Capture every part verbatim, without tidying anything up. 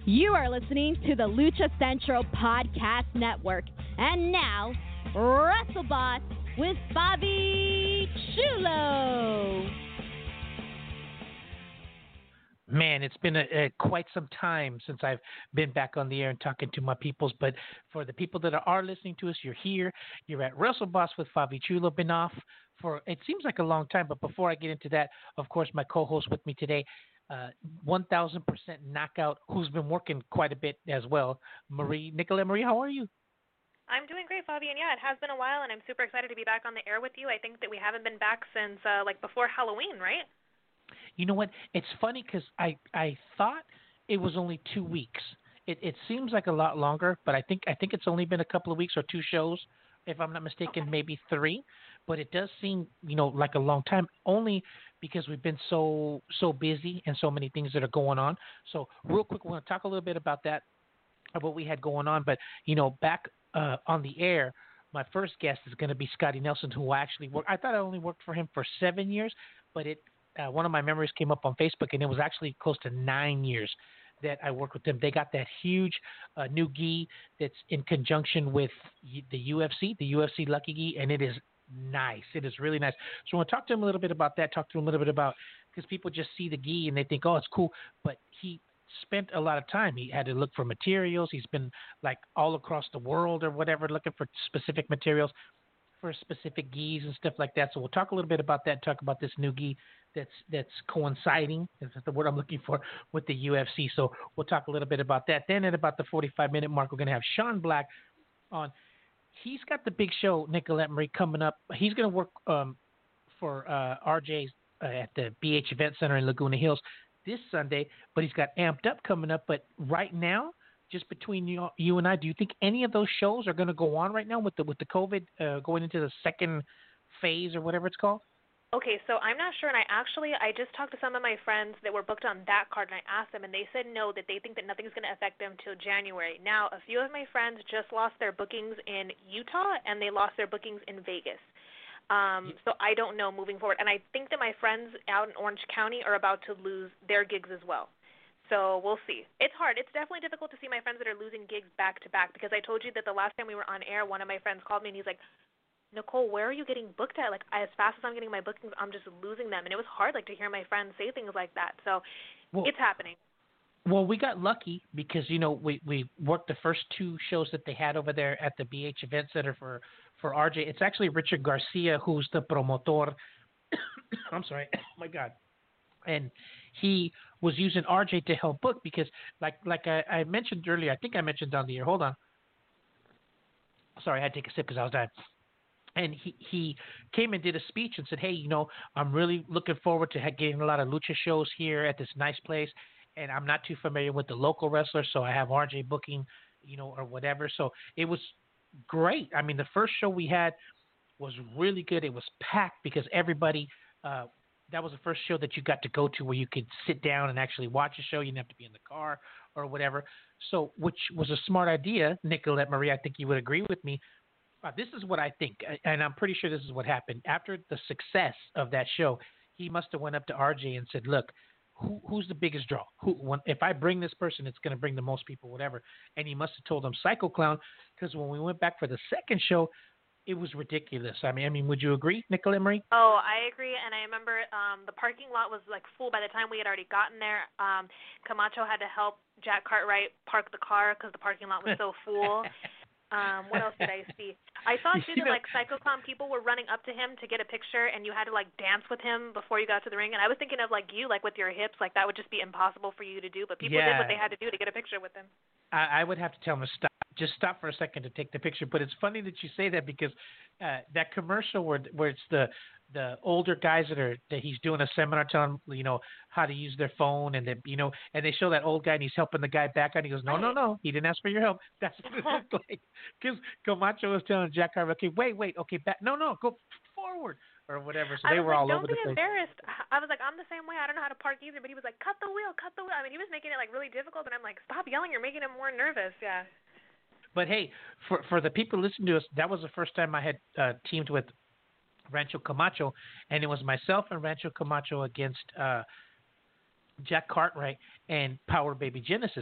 You are listening to the Lucha Central Podcast Network. And now, WrestleBoss with Fabi Chulo. Man, it's been a, a, quite some time since I've been back on the air and talking to my peoples. But for the people that are listening to us, you're here. You're at WrestleBoss with Fabi Chulo. Been off for, it seems like a long time. But before I get into that, of course, my co-host with me today, uh, one thousand percent knockout, who's been working quite a bit as well, Marie. Nicolette Marie, how are you? I'm doing great, Fabi, and yeah, it has been a while, and I'm super excited to be back on the air with you. I think that we haven't been back since, uh, like, before Halloween, right? You know what? It's funny because I, I thought it was only two weeks. It it seems like a lot longer, but I think I think it's only been a couple of weeks or two shows, if I'm not mistaken, okay. Maybe three. But it does seem, you know, like a long time, only because we've been so so busy and so many things that are going on. So real quick, we're going to talk a little bit about that, of what we had going on. But, you know, back uh, on the air, my first guest is going to be Scotty Nelson, who I actually worked. I thought I only worked for him for seven years, but it uh, one of my memories came up on Facebook, and it was actually close to nine years that I worked with them. They got that huge uh, new gi that's in conjunction with the U F C, the U F C Lucky Gi, and it is nice. It is really nice. So I want to talk to him a little bit about that, talk to him a little bit about, because people just see the gi and they think, oh, it's cool, but he spent a lot of time. He had to look for materials. He's been like all across the world or whatever, looking for specific materials for specific gis and stuff like that. So we'll talk a little bit about that, talk about this new gi that's that's coinciding, is the word I'm looking for, with the U F C. So we'll talk a little bit about that. Then at about the forty-five minute mark, we're going to have Sean Black on. He's got the big show, Nicolette Marie, coming up. He's going to work um, for uh, R J's uh, at the B H Event Center in Laguna Hills this Sunday, but he's got Amped Up coming up. But right now, just between you, you and I, do you think any of those shows are going to go on right now with the with the COVID uh, going into the second phase or whatever it's called? Okay, so I'm not sure, and I actually, I just talked to some of my friends that were booked on that card, and I asked them, and they said no, that they think that nothing's going to affect them till January. Now, a few of my friends just lost their bookings in Utah, and they lost their bookings in Vegas. Um, so I don't know moving forward, and I think that my friends out in Orange County are about to lose their gigs as well. So we'll see. It's hard. It's definitely difficult to see my friends that are losing gigs back to back, because I told you that the last time we were on air, one of my friends called me, and he's like, Nicole, where are you getting booked at? Like, as fast as I'm getting my bookings, I'm just losing them. And it was hard, like, to hear my friends say things like that. So well, it's happening. Well, we got lucky because, you know, we, we worked the first two shows that they had over there at the B H Event Center for, for R J. It's actually Richard Garcia, who's the promotor. I'm sorry. Oh, my God. And he was using R J to help book because, like like I, I mentioned earlier, I think I mentioned on the air. Hold on. Sorry, I had to take a sip because I was dying. And he, he came and did a speech and said, hey, you know, I'm really looking forward to getting a lot of lucha shows here at this nice place. And I'm not too familiar with the local wrestlers, so I have R J booking, you know, or whatever. So it was great. I mean, the first show we had was really good. It was packed because everybody uh, – that was the first show that you got to go to where you could sit down and actually watch a show. You didn't have to be in the car or whatever. So which was a smart idea, Nicolette Marie. I think you would agree with me. Uh, this is what I think, and I'm pretty sure this is what happened. After the success of that show, he must have went up to R J and said, look, who, who's the biggest draw? Who, when, if I bring this person, it's going to bring the most people, whatever. And he must have told him Psycho Clown, because when we went back for the second show, it was ridiculous. I mean, I mean, would you agree, Nicolette Marie? Oh, I agree, and I remember um, the parking lot was, like, full by the time we had already gotten there. Um, Camacho had to help Jack Cartwright park the car because the parking lot was so full. Um, what else did I see? I saw, too, that, like, Psycho Clown people were running up to him to get a picture, and you had to, like, dance with him before you got to the ring. And I was thinking of, like, you, like, with your hips. Like, that would just be impossible for you to do. But people yeah. did what they had to do to get a picture with him. I, I would have to tell him to stop. Just stop for a second to take the picture. But it's funny that you say that because uh, that commercial where where it's the the older guys that are that he's doing a seminar telling them, you know, how to use their phone, and then, you know, and they show that old guy and he's helping the guy back, and he goes, no, no, no, he didn't ask for your help. That's what it looked like. Because Camacho was telling Jack Carver, okay, wait, wait, okay, back, no, no, go forward or whatever. So they were like, all don't over the place. Don't be embarrassed. I was like, I'm the same way. I don't know how to park either. But he was like, cut the wheel, cut the wheel. I mean, he was making it like really difficult, and I'm like, stop yelling. You're making him more nervous. Yeah. But hey, for for the people listening to us, that was the first time I had uh, teamed with Rancho Camacho, and it was myself and Rancho Camacho against uh, Jack Cartwright and Power Baby Genesis.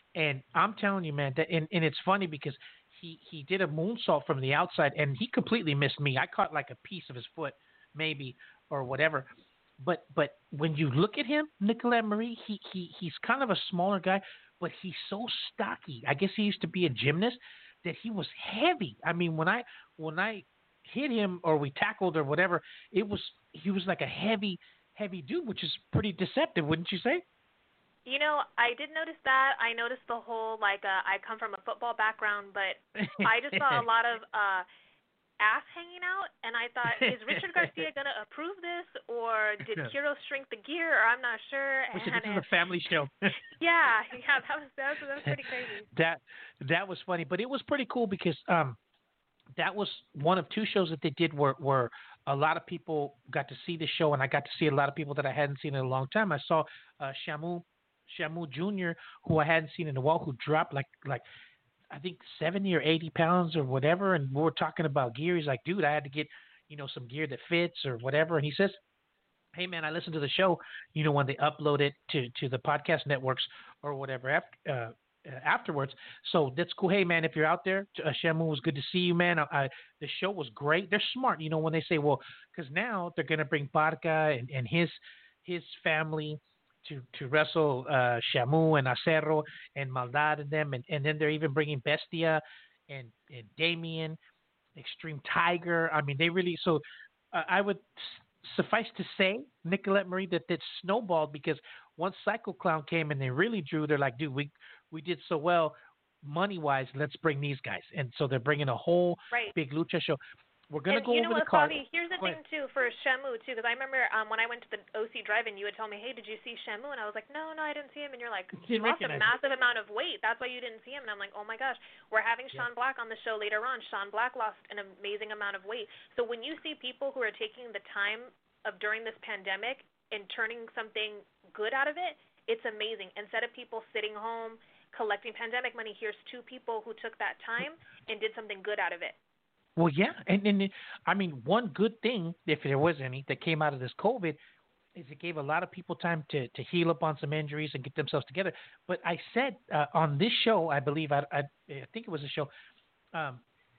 And I'm telling you, man, that and, and it's funny because he he did a moonsault from the outside and he completely missed me. I caught like a piece of his foot, maybe or whatever. But but when you look at him, Nicolette Marie, he he he's kind of a smaller guy, but he's so stocky. I guess he used to be a gymnast that he was heavy. I mean, when I when I hit him or we tackled or whatever, it was he was like a heavy heavy dude, which is pretty deceptive, wouldn't you say? You know, I did notice that. I noticed the whole, like, uh, I come from a football background, but I just saw a lot of uh, ass hanging out, and I thought, is Richard Garcia going to approve this, or did Quiros shrink the gear, or I'm not sure. Which and this is a family show. yeah, yeah, that was, that was, that was pretty crazy. That, that was funny, but it was pretty cool because um, that was one of two shows that they did where, where a lot of people got to see the show, and I got to see a lot of people that I hadn't seen in a long time. I saw uh, Shamu Shamu Junior, who I hadn't seen in a while, who dropped like like I think seventy or eighty pounds or whatever, and we were talking about gear. He's like, dude, I had to get you know some gear that fits or whatever, and he says, hey man, I listened to the show, you know when they upload it to to the podcast networks or whatever after. Uh, afterwards, so that's cool. Hey man, if you're out there, uh, Shamu, was good to see you, man. I, I, the show was great. They're smart, you know, when they say, well, because now they're gonna bring Barca and, and his his family to to wrestle uh, Shamu and Acero and Maldad and them, and, and then they're even bringing Bestia and and Damien, Extreme Tiger. I mean, they really so. Uh, I would suffice to say, Nicolette Marie, that that snowballed because once Psycho Clown came and they really drew, they're like, dude, we we did so well money wise. Let's bring these guys, and so they're bringing a whole right. big lucha show. We're gonna and go you know over what, the card. Bobby, here's the go thing, ahead. too, for Shamu, too, because I remember um, when I went to the O C Drive-In, you had told me, hey, did you see Shamu? And I was like, no, no, I didn't see him. And you're like, he lost a massive amount of weight. That's why you didn't see him. And I'm like, oh, my gosh, we're having yeah. Sean Black on the show later on. Sean Black lost an amazing amount of weight. So when you see people who are taking the time of during this pandemic and turning something good out of it, it's amazing. Instead of people sitting home collecting pandemic money, here's two people who took that time and did something good out of it. Well, yeah, and, and I mean, one good thing, if there was any, that came out of this COVID is it gave a lot of people time to, to heal up on some injuries and get themselves together. But I said uh, on this show, I believe, I, I, I think it was a show, um,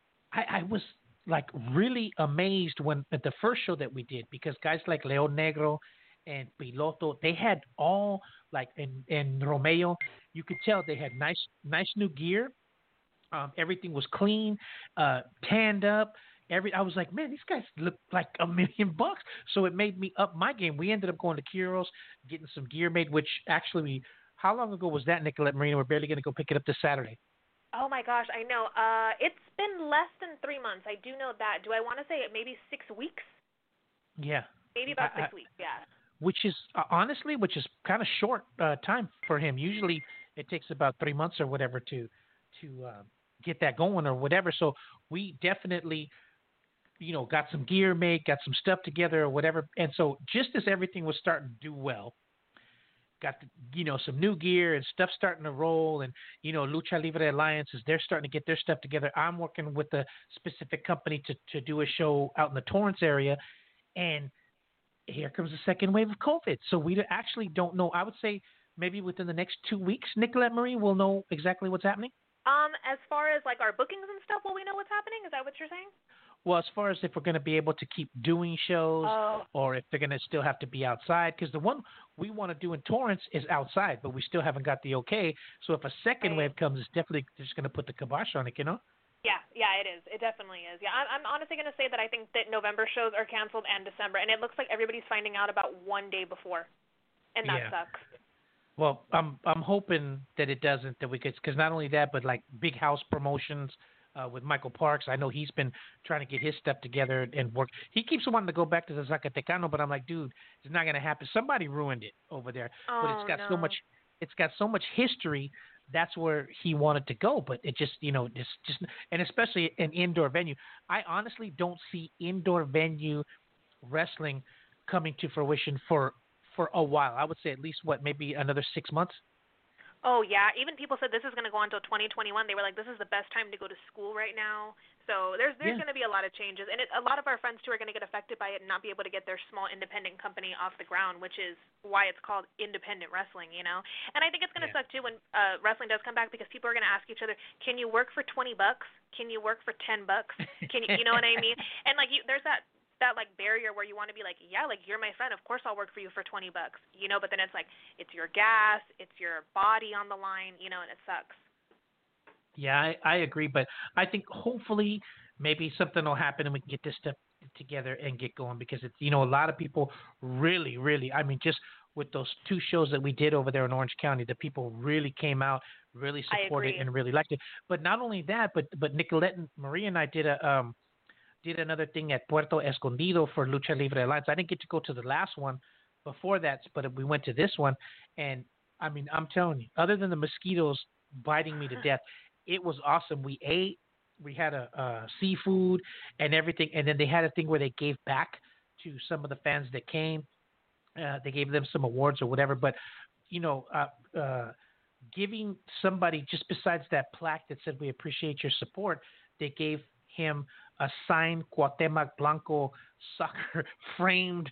I, I was like really amazed when at the first show that we did because guys like Leon Negro and Piloto, they had all like and and Romeo, you could tell they had nice nice new gear. Um, everything was clean, uh, tanned up. Every I was like, man, these guys look like a million bucks. So it made me up my game. We ended up going to Quiros, getting some gear made. Which actually, we, how long ago was that, Nicolette Marina? We're barely going to go pick it up this Saturday. Oh my gosh, I know. Uh, it's been less than three months. I do know that. Do I want to say it? Maybe six weeks? Yeah. Maybe about I, six I, weeks. Yeah. Which is uh, honestly, which is kind of short uh, time for him. Usually, it takes about three months or whatever to to. Uh, get that going or whatever. So we definitely, you know, got some gear made, got some stuff together or whatever. And so just as everything was starting to do well, got, the, you know, some new gear and stuff starting to roll and, you know, Lucha Libre Alliances, they're starting to get their stuff together. I'm working with a specific company to, to do a show out in the Torrance area. And here comes the second wave of COVID. So we actually don't know. I would say maybe within the next two weeks, Nicolette Marie will know exactly what's happening. Um, as far as like our bookings and stuff, will we know what's happening? Is that what you're saying? Well, as far as if we're going to be able to keep doing shows oh. or if they're going to still have to be outside, because the one we want to do in Torrance is outside, but we still haven't got the okay. So if a second right. wave comes, it's definitely just going to put the kibosh on it, you know? Yeah, yeah, it is. It definitely is. Yeah, I'm, I'm honestly going to say that I think that November shows are canceled and December, and it looks like everybody's finding out about one day before, and that yeah. sucks. Well, I'm I'm hoping that it doesn't, that we could, because not only that, but like Big House Promotions uh, with Michael Parks. I know he's been trying to get his stuff together and work. He keeps wanting to go back to the Zacatecano, but I'm like, dude, it's not going to happen. Somebody ruined it over there, oh, but it's got no. so much, it's got so much history. That's where he wanted to go, but it just, you know, just just and especially an indoor venue. I honestly don't see indoor venue wrestling coming to fruition for. For a while. I would say at least, what, maybe another six months? Oh, yeah. Even people said this is going to go on until twenty twenty-one. They were like, this is the best time to go to school right now. So there's there's Yeah. going to be a lot of changes, and it, a lot of our friends too are going to get affected by it and not be able to get their small independent company off the ground, which is why it's called independent wrestling, you know. And I think it's going to Yeah. suck too when uh, wrestling does come back, because people are going to ask each other, "Can you work for twenty bucks? Can you work for ten bucks? Can you, you know what I mean?" And like you, there's that that like barrier where you want to be like, "Yeah, like you're my friend, of course I'll work for you for twenty bucks," you know. But then it's like it's your gas, it's your body on the line, you know, and it sucks. Yeah, I, I agree, but I think hopefully maybe something will happen and we can get this stuff together and get going, because it's, you know, a lot of people really, really, I mean, just with those two shows that we did over there in Orange County, the people really came out, really I supported agree. and really liked it. But not only that, but but Nicolette and Maria and I did a um did another thing at Puerto Escondido for Lucha Libre Alliance. I didn't get to go to the last one before that, but we went to this one, and I mean, I'm telling you, other than the mosquitoes biting me to death, it was awesome. We ate, we had a, a seafood and everything, and then they had a thing where they gave back to some of the fans that came. Uh, they gave them some awards or whatever. But you know, uh, uh, giving somebody, just besides that plaque that said we appreciate your support, they gave him a signed Cuauhtemoc Blanco soccer framed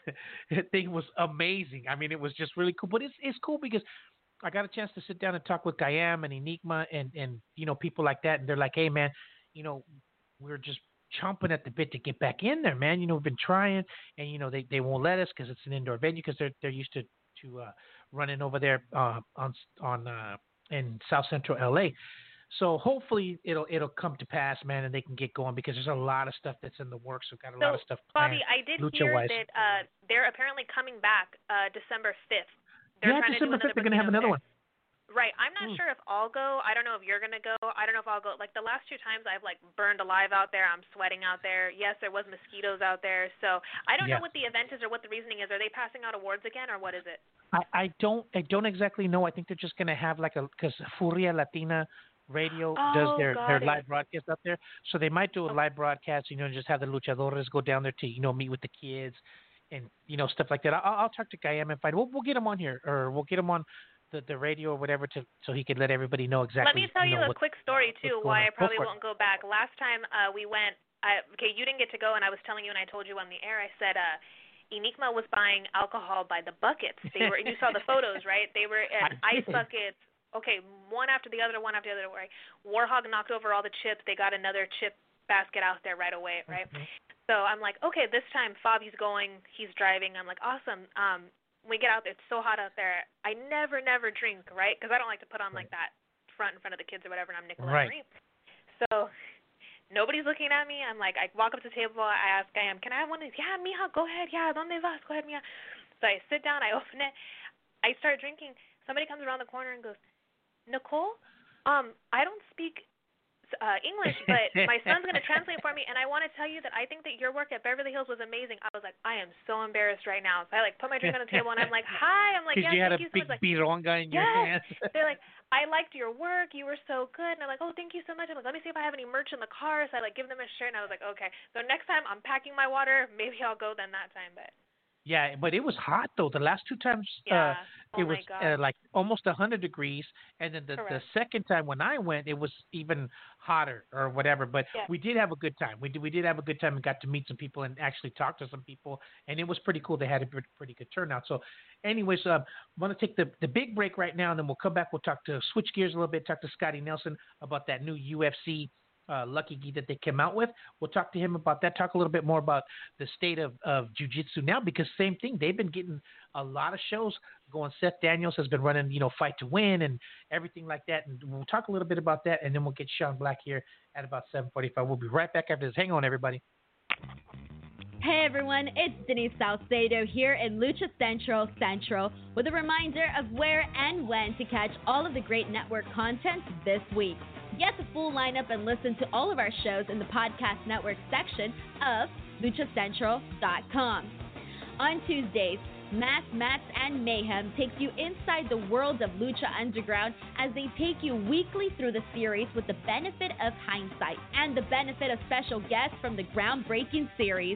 thing. Was amazing. I mean, it was just really cool. But it's it's cool because I got a chance to sit down and talk with Gayam and Enigma and, and, you know, people like that. And they're like, hey, man, you know, we're just chomping at the bit to get back in there, man. You know, we've been trying, and, you know, they, they won't let us because it's an indoor venue, because they're, they're used to, to uh, running over there uh, on, on uh, in South Central L A. So hopefully it'll it'll come to pass, man, and they can get going, because there's a lot of stuff that's in the works. We've got a so, lot of stuff planned. Bobby, I did Lucha hear wise. that uh, they're apparently coming back uh, December fifth. They're yeah, trying December to do fifth, they're going to have another there. one. Right. I'm not Mm. sure if I'll go. I don't know if you're going to go. I don't know if I'll go. Like the last two times I've like burned alive out there. I'm sweating out there. Yes, there was mosquitoes out there. So I don't Yeah. know what the event is or what the reasoning is. Are they passing out awards again, or what is it? I, I don't I don't exactly know. I think they're just going to have like a, because Furia Latina Radio Oh, does their, got their it. live broadcast up there. So they might do a Okay. live broadcast, you know, and just have the luchadores go down there to, you know, meet with the kids and, you know, stuff like that. I'll, I'll talk to Gayam and find, we'll, we'll get him on here, or we'll get him on the, the radio or whatever, to so he could let everybody know exactly. Let me tell you, you know, a what, quick story too why I probably go won't go back. Last time uh, we went, I, okay, you didn't get to go, and I was telling you, and I told you on the air. I said uh, Enigma was buying alcohol by the buckets. They were, and you saw the photos, right? They were in ice buckets. Okay, one after the other, one after the other. Right? Warhog knocked over all the chips. They got another chip basket out there right away, right? Mm-hmm. So I'm like, okay, this time Fabi's going, he's driving. I'm like, awesome. Um, we get out there, it's so hot out there. I never, never drink, right? Because I don't like to put on like that front in front of the kids or whatever, and I'm Nicolette right. Marie. So nobody's looking at me. I'm like, I walk up to the table, I ask Gayam, can I have one of these? Yeah, mija, go ahead. Yeah, ¿dónde vas? Go ahead, mija. So I sit down, I open it, I start drinking. Somebody comes around the corner and goes, Nicole, um, I don't speak uh, English, but my son's going to translate for me, and I want to tell you that I think that your work at Beverly Hills was amazing. I was like, I am so embarrassed right now. So I like put my drink on the table, and I'm like, hi. I'm like, yeah, you had thank a you big so much. Like, bironga in your yes. hand. They're like, I liked your work. You were so good. And I'm like, oh, thank you so much. I'm like, let me see if I have any merch in the car. So I like give them a shirt, and I was like, okay. So next time I'm packing my water, maybe I'll go then that time, but. Yeah, but it was hot though. The last two times, yeah. uh, oh it was uh, like almost a hundred degrees, and then the, the second time when I went, it was even hotter or whatever. But yeah. we did have a good time. We did we did have a good time and got to meet some people and actually talk to some people, and it was pretty cool. They had a pretty good turnout. So, anyways, uh, I'm gonna take the the big break right now, and then we'll come back. We'll talk to switch gears a little bit. Talk to Scotty Nelson about that new U F C. Uh, Lucky Gi that they came out with. We'll talk to him about that, talk a little bit more about the state of, of jiu-jitsu now, because same thing, they've been getting a lot of shows going. Seth Daniels has been running, you know, Fight to Win and everything like that, and we'll talk a little bit about that, and then we'll get Sean Black here at about seven forty-five. We'll be right back after this. Hang on, everybody. Hey everyone, it's Denise Salcedo here in Lucha Central Central with a reminder of where and when to catch all of the great network content this week. Get the full lineup and listen to all of our shows in the podcast network section of lucha central dot com. On Tuesdays, Mass Mats and Mayhem takes you inside the world of Lucha Underground as they take you weekly through the series with the benefit of hindsight and the benefit of special guests from the groundbreaking series.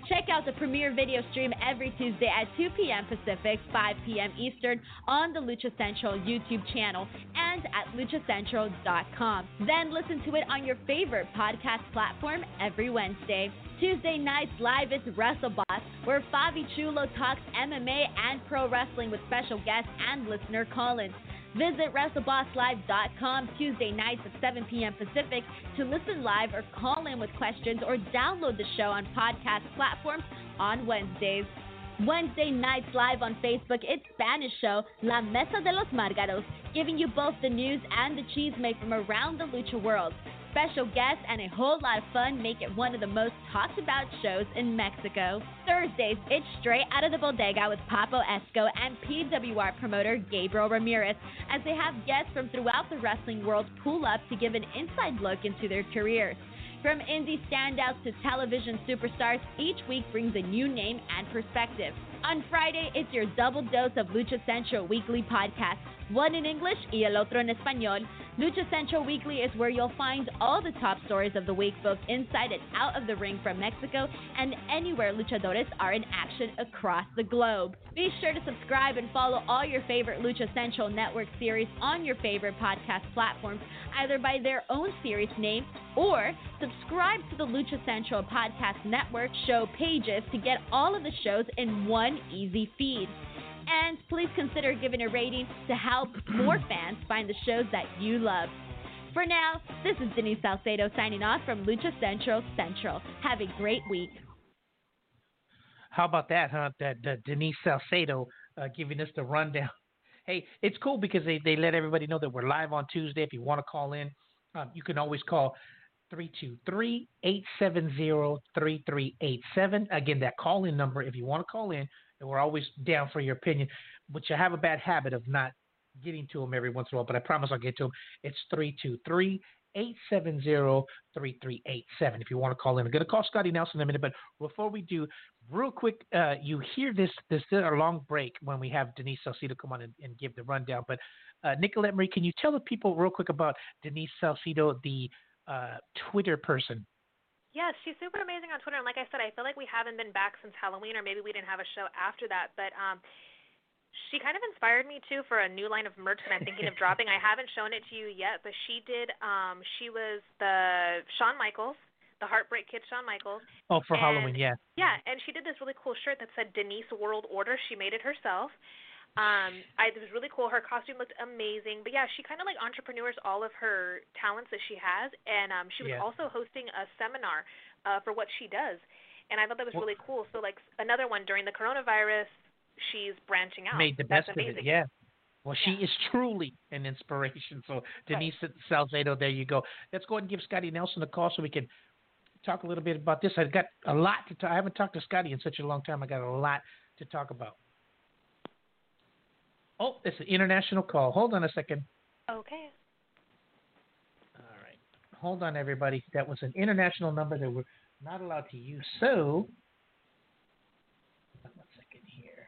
Check out the premiere video stream every Tuesday at two p.m. Pacific, five p.m. Eastern on the Lucha Central YouTube channel and at lucha central dot com. Then listen to it on your favorite podcast platform every Wednesday. Tuesday nights live is WrestleBoss, where Fabi Chulo talks M M A and pro wrestling with special guests and listener call-ins. Visit wrestle boss live dot com Tuesday nights at seven p.m. Pacific to listen live or call in with questions or download the show on podcast platforms on Wednesdays. Wednesday nights live on Facebook, it's Spanish show La Mesa de los Márgaros, giving you both the news and the chisme from around the lucha world. Special guests and a whole lot of fun make it one of the most talked about shows in Mexico. Thursdays, it's Straight Out of the Bodega with Papo Esco and P W R promoter Gabriel Ramirez, as they have guests from throughout the wrestling world pull up to give an inside look into their careers. From indie standouts to television superstars, each week brings a new name and perspective. On Friday, it's your double dose of Lucha Central Weekly podcast, one in English y el otro en español. Lucha Central Weekly is where you'll find all the top stories of the week, both inside and out of the ring from Mexico and anywhere luchadores are in action across the globe. Be sure to subscribe and follow all your favorite Lucha Central Network series on your favorite podcast platforms, either by their own series name or subscribe to the Lucha Central Podcast Network show pages to get all of the shows in one easy feed. And please consider giving a rating to help more fans find the shows that you love. For now, this is Denise Salcedo signing off from Lucha Central Central. Have a great week. How about that, huh? That, that Denise Salcedo uh, giving us the rundown. Hey, it's cool because they, they let everybody know that we're live on Tuesday. If you want to call in, um, you can always call three two three, eight seven zero, three three eight seven. Again, that call-in number, if you want to call in, and we're always down for your opinion, but you have a bad habit of not getting to them every once in a while, but I promise I'll get to them. It's three two three, eight seven zero, three three eight seven if you want to call in. I'm going to call Scotty Nelson in a minute, but before we do, real quick, uh, you hear this, this is a long break when we have Denise Salcedo come on and, and give the rundown, but uh, Nicolette Marie, can you tell the people real quick about Denise Salcedo, the uh, Twitter person? Yes, she's super amazing on Twitter, and like I said, I feel like we haven't been back since Halloween, or maybe we didn't have a show after that, but um, she kind of inspired me, too, for a new line of merch that I'm thinking of dropping. I haven't shown it to you yet, but she did, um, she was the Shawn Michaels, the Heartbreak Kid Shawn Michaels. Oh, for and, Halloween, yeah. Yeah, and she did this really cool shirt that said Denise World Order. She made it herself. Um, I, it was really cool. Her costume looked amazing. But, yeah, she kind of, like, entrepreneurs all of her talents that she has. And um, she was yeah. also hosting a seminar uh, for what she does. And I thought that was well, really cool. So, like, another one during the coronavirus, she's branching out. Made the That's best amazing. of it, yeah. Well, she yeah. is truly an inspiration. So, Denise right. Salcedo, there you go. Let's go ahead and give Scotty Nelson a call so we can talk a little bit about this. I've got a lot to talk. I haven't talked to Scotty in such a long time. I got a lot to talk about. Oh, it's an international call. Hold on a second. Okay. All right. Hold on, everybody. That was an international number that we're not allowed to use. So, one second here.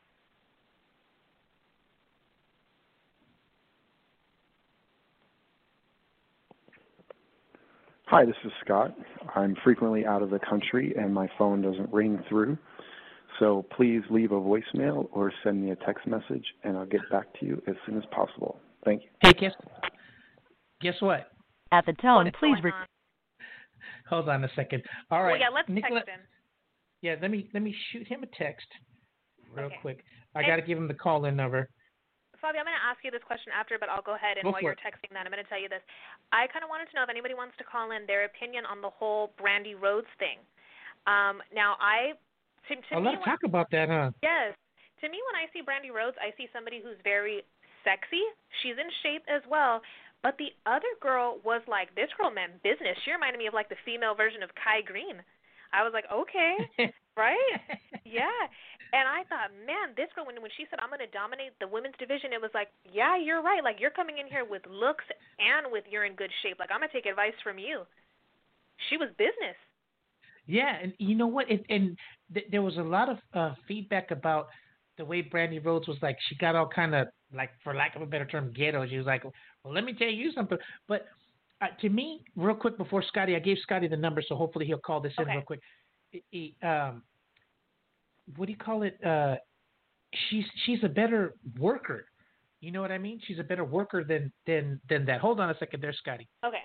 Hi, this is Scott. I'm frequently out of the country and my phone doesn't ring through. So please leave a voicemail or send me a text message, and I'll get back to you as soon as possible. Thank you. Hey, guess, guess what? At the tone, What please. Re- Hold on a second. All right. Well, yeah, let's Nicola, text him. Yeah, let me let me shoot him a text real Okay. quick. I got to give him the call-in number. Fabi, I'm going to ask you this question after, but I'll go ahead and Go while for you're it. texting that, I'm going to tell you this. I kind of wanted to know if anybody wants to call in their opinion on the whole Brandy Rhodes thing. Um, now, I to, to A me, lot of when, talk about that, huh? yes. To me, when I see Brandy Rhodes, I see somebody who's very sexy. She's in shape as well. But the other girl was like, this girl meant business. She reminded me of like the female version of Kai Green. I was like, okay, right? Yeah. And I thought, man, this girl, when when she said, I'm going to dominate the women's division, it was like, yeah, you're right. Like, you're coming in here with looks and with you're in good shape. Like, I'm going to take advice from you. She was business. Yeah, and you know what? It, and th- there was a lot of uh, feedback about the way Brandy Rhodes was like. She got all kind of like, for lack of a better term, ghetto. She was like, "Well, let me tell you something." But uh, to me, real quick before Scotty, I gave Scotty the number, so hopefully he'll call this Okay. in real quick. He, he, um, what do you call it? Uh, she's she's a better worker. You know what I mean? She's a better worker than than than that. Hold on a second, there, Scotty. Okay.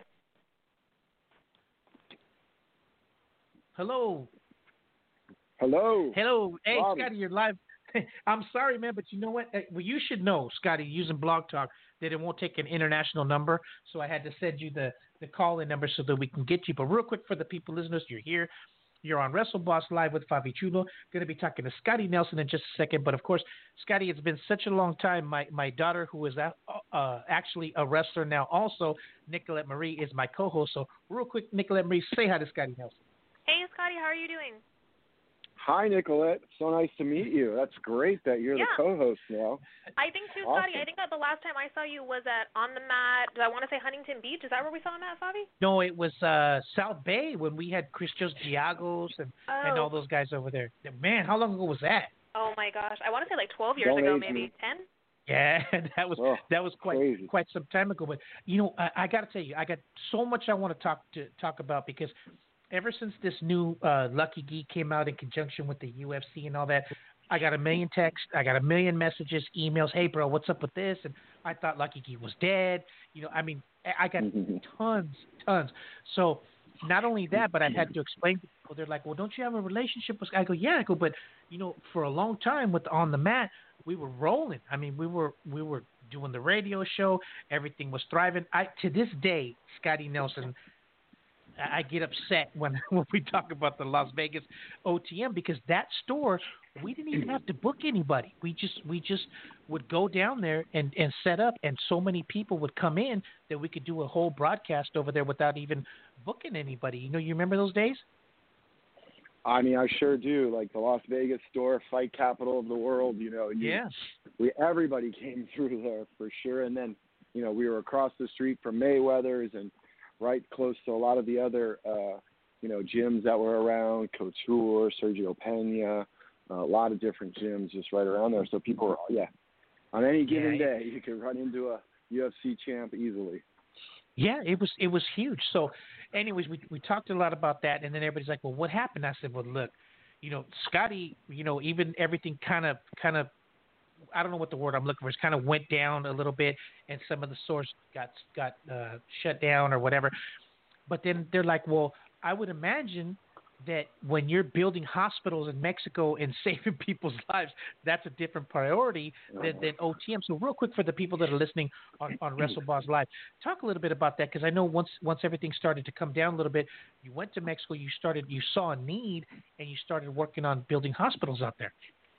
Hello. Hello. Hello. Hey, Bobby. Scotty, you're live. I'm sorry, man, but you know what? Uh, Well, you should know, Scotty, using Blog Talk, that it won't take an international number. So I had to send you the, the call-in number so that we can get you. But real quick for the people listeners, you're here. You're on WrestleBoss Live with Favi Chulo. Going to be talking to Scotty Nelson in just a second. But, of course, Scotty, it's been such a long time. My my daughter, who is a, uh, actually a wrestler now also, Nicolette Marie, is my co-host. So real quick, Nicolette Marie, say hi to Scotty Nelson. Hey, Scotty, how are you doing? Hi, Nicolette. So nice to meet you. That's great that you're Yeah. the co-host now. I think too, Awesome. Scotty. I think that the last time I saw you was at On the Mat. Do I want to say Huntington Beach? Is that where we saw him at, Fabi? No, it was uh, South Bay when we had Christos Giagos and, and all Oh. those guys over there. Man, how long ago was that? Oh my gosh, I want to say like twelve years Don't ago, age maybe me. ten. Yeah, that was Oh, that was quite crazy. quite some time ago. But you know, I, I got to tell you, I got so much I want to talk to talk about because ever since this new uh, Lucky Geek came out in conjunction with the U F C and all that, I got a million texts, I got a million messages, emails. Hey, bro, what's up with this? And I thought Lucky Geek was dead. You know, I mean, I I got tons, tons. So not only that, but I had to explain to people. They're like, well, don't you have a relationship with? I go, yeah. I go, but you know, for a long time with On the Mat, we were rolling. I mean, we were we were doing the radio show. Everything was thriving. I to this day, Scotty Nelson, I I get upset when when we talk about the Las Vegas O T M because that store we didn't even have to book anybody. We just we just would go down there and, and set up, and so many people would come in that we could do a whole broadcast over there without even booking anybody. You know, you remember those days? I mean, I sure do. Like the Las Vegas store, fight capital of the world. You know, you, Yeah. we everybody came through there for sure. And then, you know, we were across the street from Mayweather's and right close to a lot of the other, uh, you know, gyms that were around, Couture, Sergio Pena, uh, a lot of different gyms just right around there. So people were, yeah, on any given Yeah. day, you could run into a U F C champ easily. Yeah, it was it was huge. So, anyways, we we talked a lot about that, and then everybody's like, "Well, what happened?" I said, "Well, look, you know, Scotty, you know, even everything kind of kind of, I don't know what the word I'm looking for is, kind of went down a little bit, and some of the stores got got uh, shut down or whatever. But then they're like, well, I would imagine that when you're building hospitals in Mexico and saving people's lives, that's a different priority than, than O T M. So real quick for the people that are listening on, on WrestleBoss Live, talk a little bit about that because I know once once everything started to come down a little bit, you went to Mexico, you started, you saw a need, and you started working on building hospitals out there.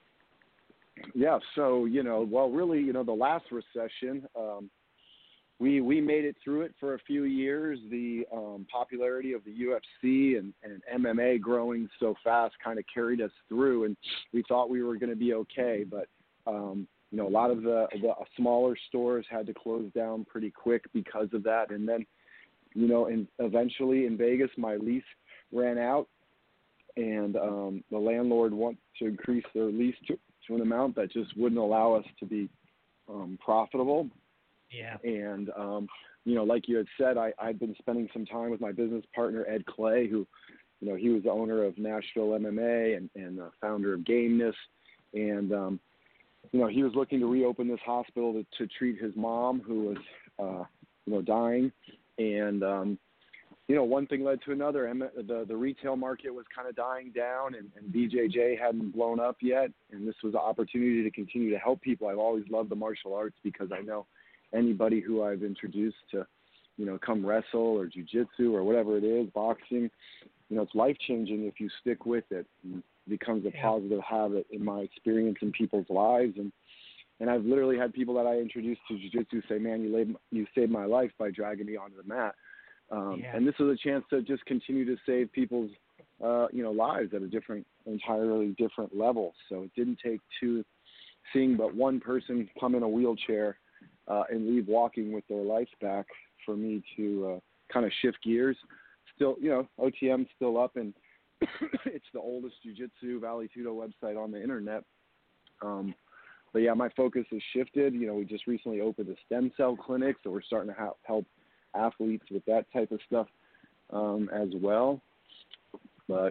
Yeah, so, you know, well, really, you know, the last recession, um, we we made it through it for a few years. The um, popularity of the U F C and, and M M A growing so fast kind of carried us through, and we thought we were going to be okay. But, um, you know, a lot of the, the smaller stores had to close down pretty quick because of that. And then, you know, and eventually in Vegas, my lease ran out, and um, the landlord wanted to increase their lease to, to an amount that just wouldn't allow us to be um, profitable. Yeah. And, um, you know, like you had said, I, I've been spending some time with my business partner, Ed Clay, who, you know, he was the owner of Nashville M M A and, and the founder of Gameness. And, um, you know, he was looking to reopen this hospital to, to treat his mom who was, uh, you know, dying. And, um, you know, one thing led to another. The, the retail market was kind of dying down, and, and B J J hadn't blown up yet. And this was an opportunity to continue to help people. I've always loved the martial arts because I know anybody who I've introduced to, you know, come wrestle or jiu-jitsu or whatever it is, boxing, you know, it's life-changing if you stick with it. And it becomes a Yeah. positive habit in my experience in people's lives. And, and I've literally had people that I introduced to jiu-jitsu say, man, you, laid, you saved my life by dragging me onto the mat. Um, Yeah. And this is a chance to just continue to save people's, uh, you know, lives at a different, entirely different level. So it didn't take two, seeing but one person come in a wheelchair uh, and leave walking with their life back for me to uh, kind of shift gears. Still, you know, O T M's still up, and it's the oldest jiu-jitsu Vale Tudo website on the internet. Um, but yeah, my focus has shifted. You know, we just recently opened a stem cell clinic, so we're starting to ha- help athletes with that type of stuff um, as well. But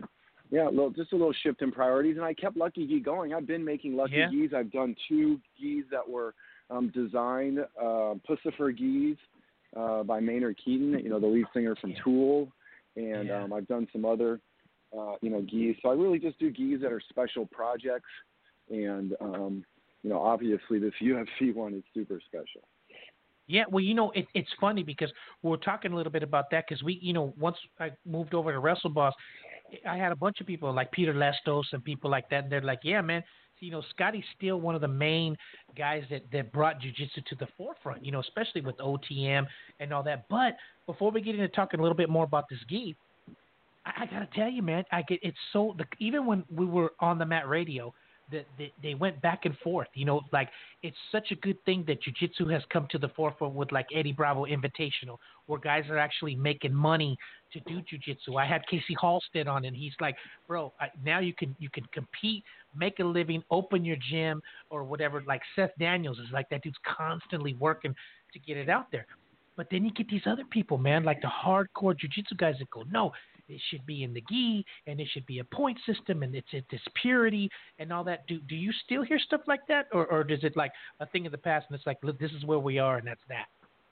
Yeah, a little, just a little shift in priorities, and I kept Lucky Gi going. I've been making Lucky Yeah. Gis. I've done two gis that were um, designed, uh, Pussifer Gis uh, by Maynard Keaton, you know, the lead singer from Yeah. Tool, and Yeah. um, I've done some other, uh, you know, gis. So I really just do gis that are special projects, and um, you know, obviously this U F C one is super special. Yeah, well, you know, it, it's funny because we were talking a little bit about that because we, you know, once I moved over to WrestleBoss, I had a bunch of people like Peter Lestos and people like that. And they're like, yeah, man, you know, Scotty's still one of the main guys that, that brought jiu-jitsu to the forefront, you know, especially with O T M and all that. But before we get into talking a little bit more about this gi, I, I got to tell you, man, I get it's so, the, even when we were on the Mat Radio, that they, they went back and forth, you know, like it's such a good thing that jiu-jitsu has come to the forefront with like Eddie Bravo Invitational, where guys are actually making money to do jiu-jitsu. I had Casey Halstead on, and he's like, bro, I, now you can you can compete, make a living, open your gym or whatever. Like Seth Daniels is like that dude's constantly working to get it out there. But then you get these other people, man, like the hardcore jiu-jitsu guys that go, no, it should be in the gi, and it should be a point system, and it's it's purity and all that. Do do you still hear stuff like that, or or is it like a thing of the past, and it's like, look, this is where we are, and that's that?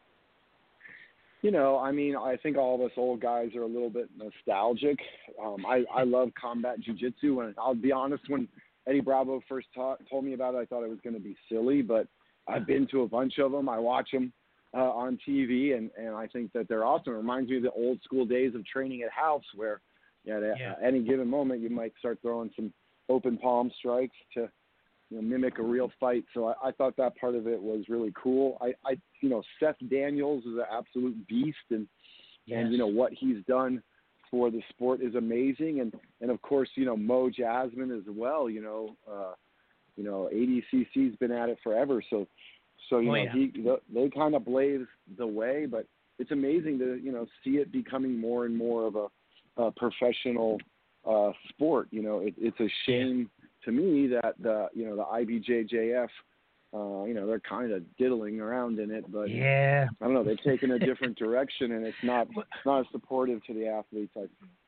You know, I mean, I think all of us old guys are a little bit nostalgic. Um, I I love combat jiu-jitsu, and I'll be honest, when Eddie Bravo first taught, told me about it, I thought it was going to be silly, but I've been to a bunch of them. I watch them uh, on T V, and, and I think that they're awesome. It reminds me of the old school days of training at house where you know, at Yeah. any given moment you might start throwing some open palm strikes to you know, mimic a real fight. So I, I thought that part of it was really cool. I, I you know, Seth Daniels is an absolute beast, and, Yes. and you know, what he's done for the sport is amazing. And, and of course, you know, Mo Jasmine as well, you know, uh, you know, A D C C's been at it forever. So, so you Oh, know, yeah. he they kind of blaze the way, but it's amazing to you know see it becoming more and more of a, a professional uh, sport. You know, it, it's a shame to me that the you know the I B J J F, uh, you know, they're kind of diddling around in it, but Yeah. I don't know, they've taken a different direction, and it's not it's not as supportive to the athletes. I think.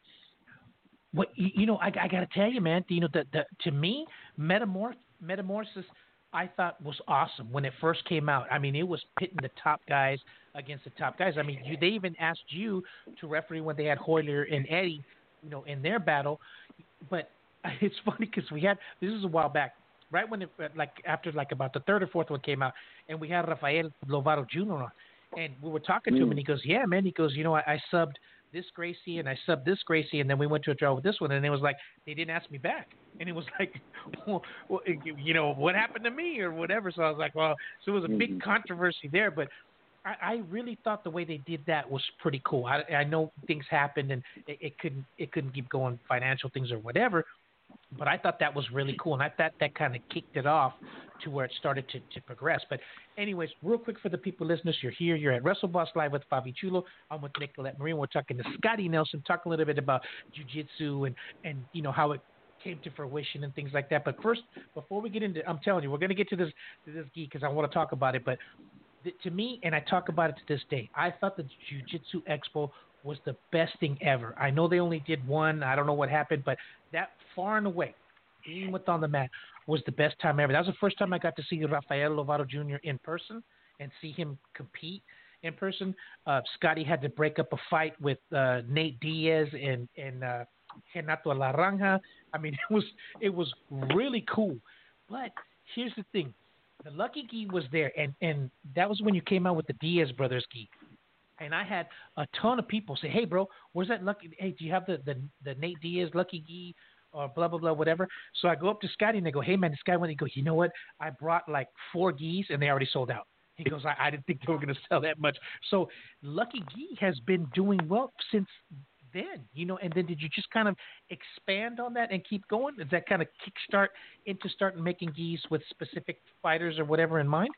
What you you know, I, I got to tell you, man. You know, the, the to me, Metamorph Metamorphosis, I thought was awesome when it first came out. I mean, it was pitting the top guys against the top guys. I mean, you, they even asked you to referee when they had Hoyler and Eddie, you know, in their battle. But it's funny because we had this is a while back, right when it like after like about the third or fourth one came out, and we had Rafael Lovato Junior on, and we were talking to him, and he goes, "Yeah, man," he goes, "You know, I, I subbed this Gracie and I subbed this Gracie, and then we went to a draw with this one," and it was like they didn't ask me back, and it was like, well, well, you know, what happened to me or whatever. So I was like, well, so it was a big Mm-hmm. controversy there, but I, I really thought the way they did that was pretty cool. I, I know things happened and it, it couldn't it couldn't keep going, financial things or whatever, but I thought that was really cool, and I thought that kind of kicked it off to where it started to, to progress. But anyways, real quick for the people listeners, you're here, you're at WrestleBoss Live with Fabi Chulo. I'm with Nicolette Marine. We're talking to Scotty Nelson, talking a little bit about jiu-jitsu and, and you know, how it came to fruition and things like that. But first, before we get into, I'm telling you, we're going to get to this to this gi because I want to talk about it. But th- to me, and I talk about it to this day, I thought the Jiu-Jitsu Expo was the best thing ever. I know they only did one. I don't know what happened, but that far and away, being with on the mat was the best time ever. That was the first time I got to see Rafael Lovato Junior in person and see him compete in person. Uh, Scotty had to break up a fight with uh, Nate Diaz and and uh, Renato Laranja. I mean, it was it was really cool. But here's the thing: the Lucky Gi was there, and and that was when you came out with the Diaz brothers gi. And I had a ton of people say, "Hey, bro, where's that Lucky? Hey, do you have the the, the Nate Diaz Lucky Gi or blah blah blah whatever?" So I go up to Scotty and they go, "Hey, man, this guy went." He goes, "You know what? I brought like four gis and they already sold out." He goes, "I, I didn't think they were going to sell that much." So Lucky Gi has been doing well since then, you know. And then did you just kind of expand on that and keep going? Did that kind of kickstart into starting making gis with specific fighters or whatever in mind?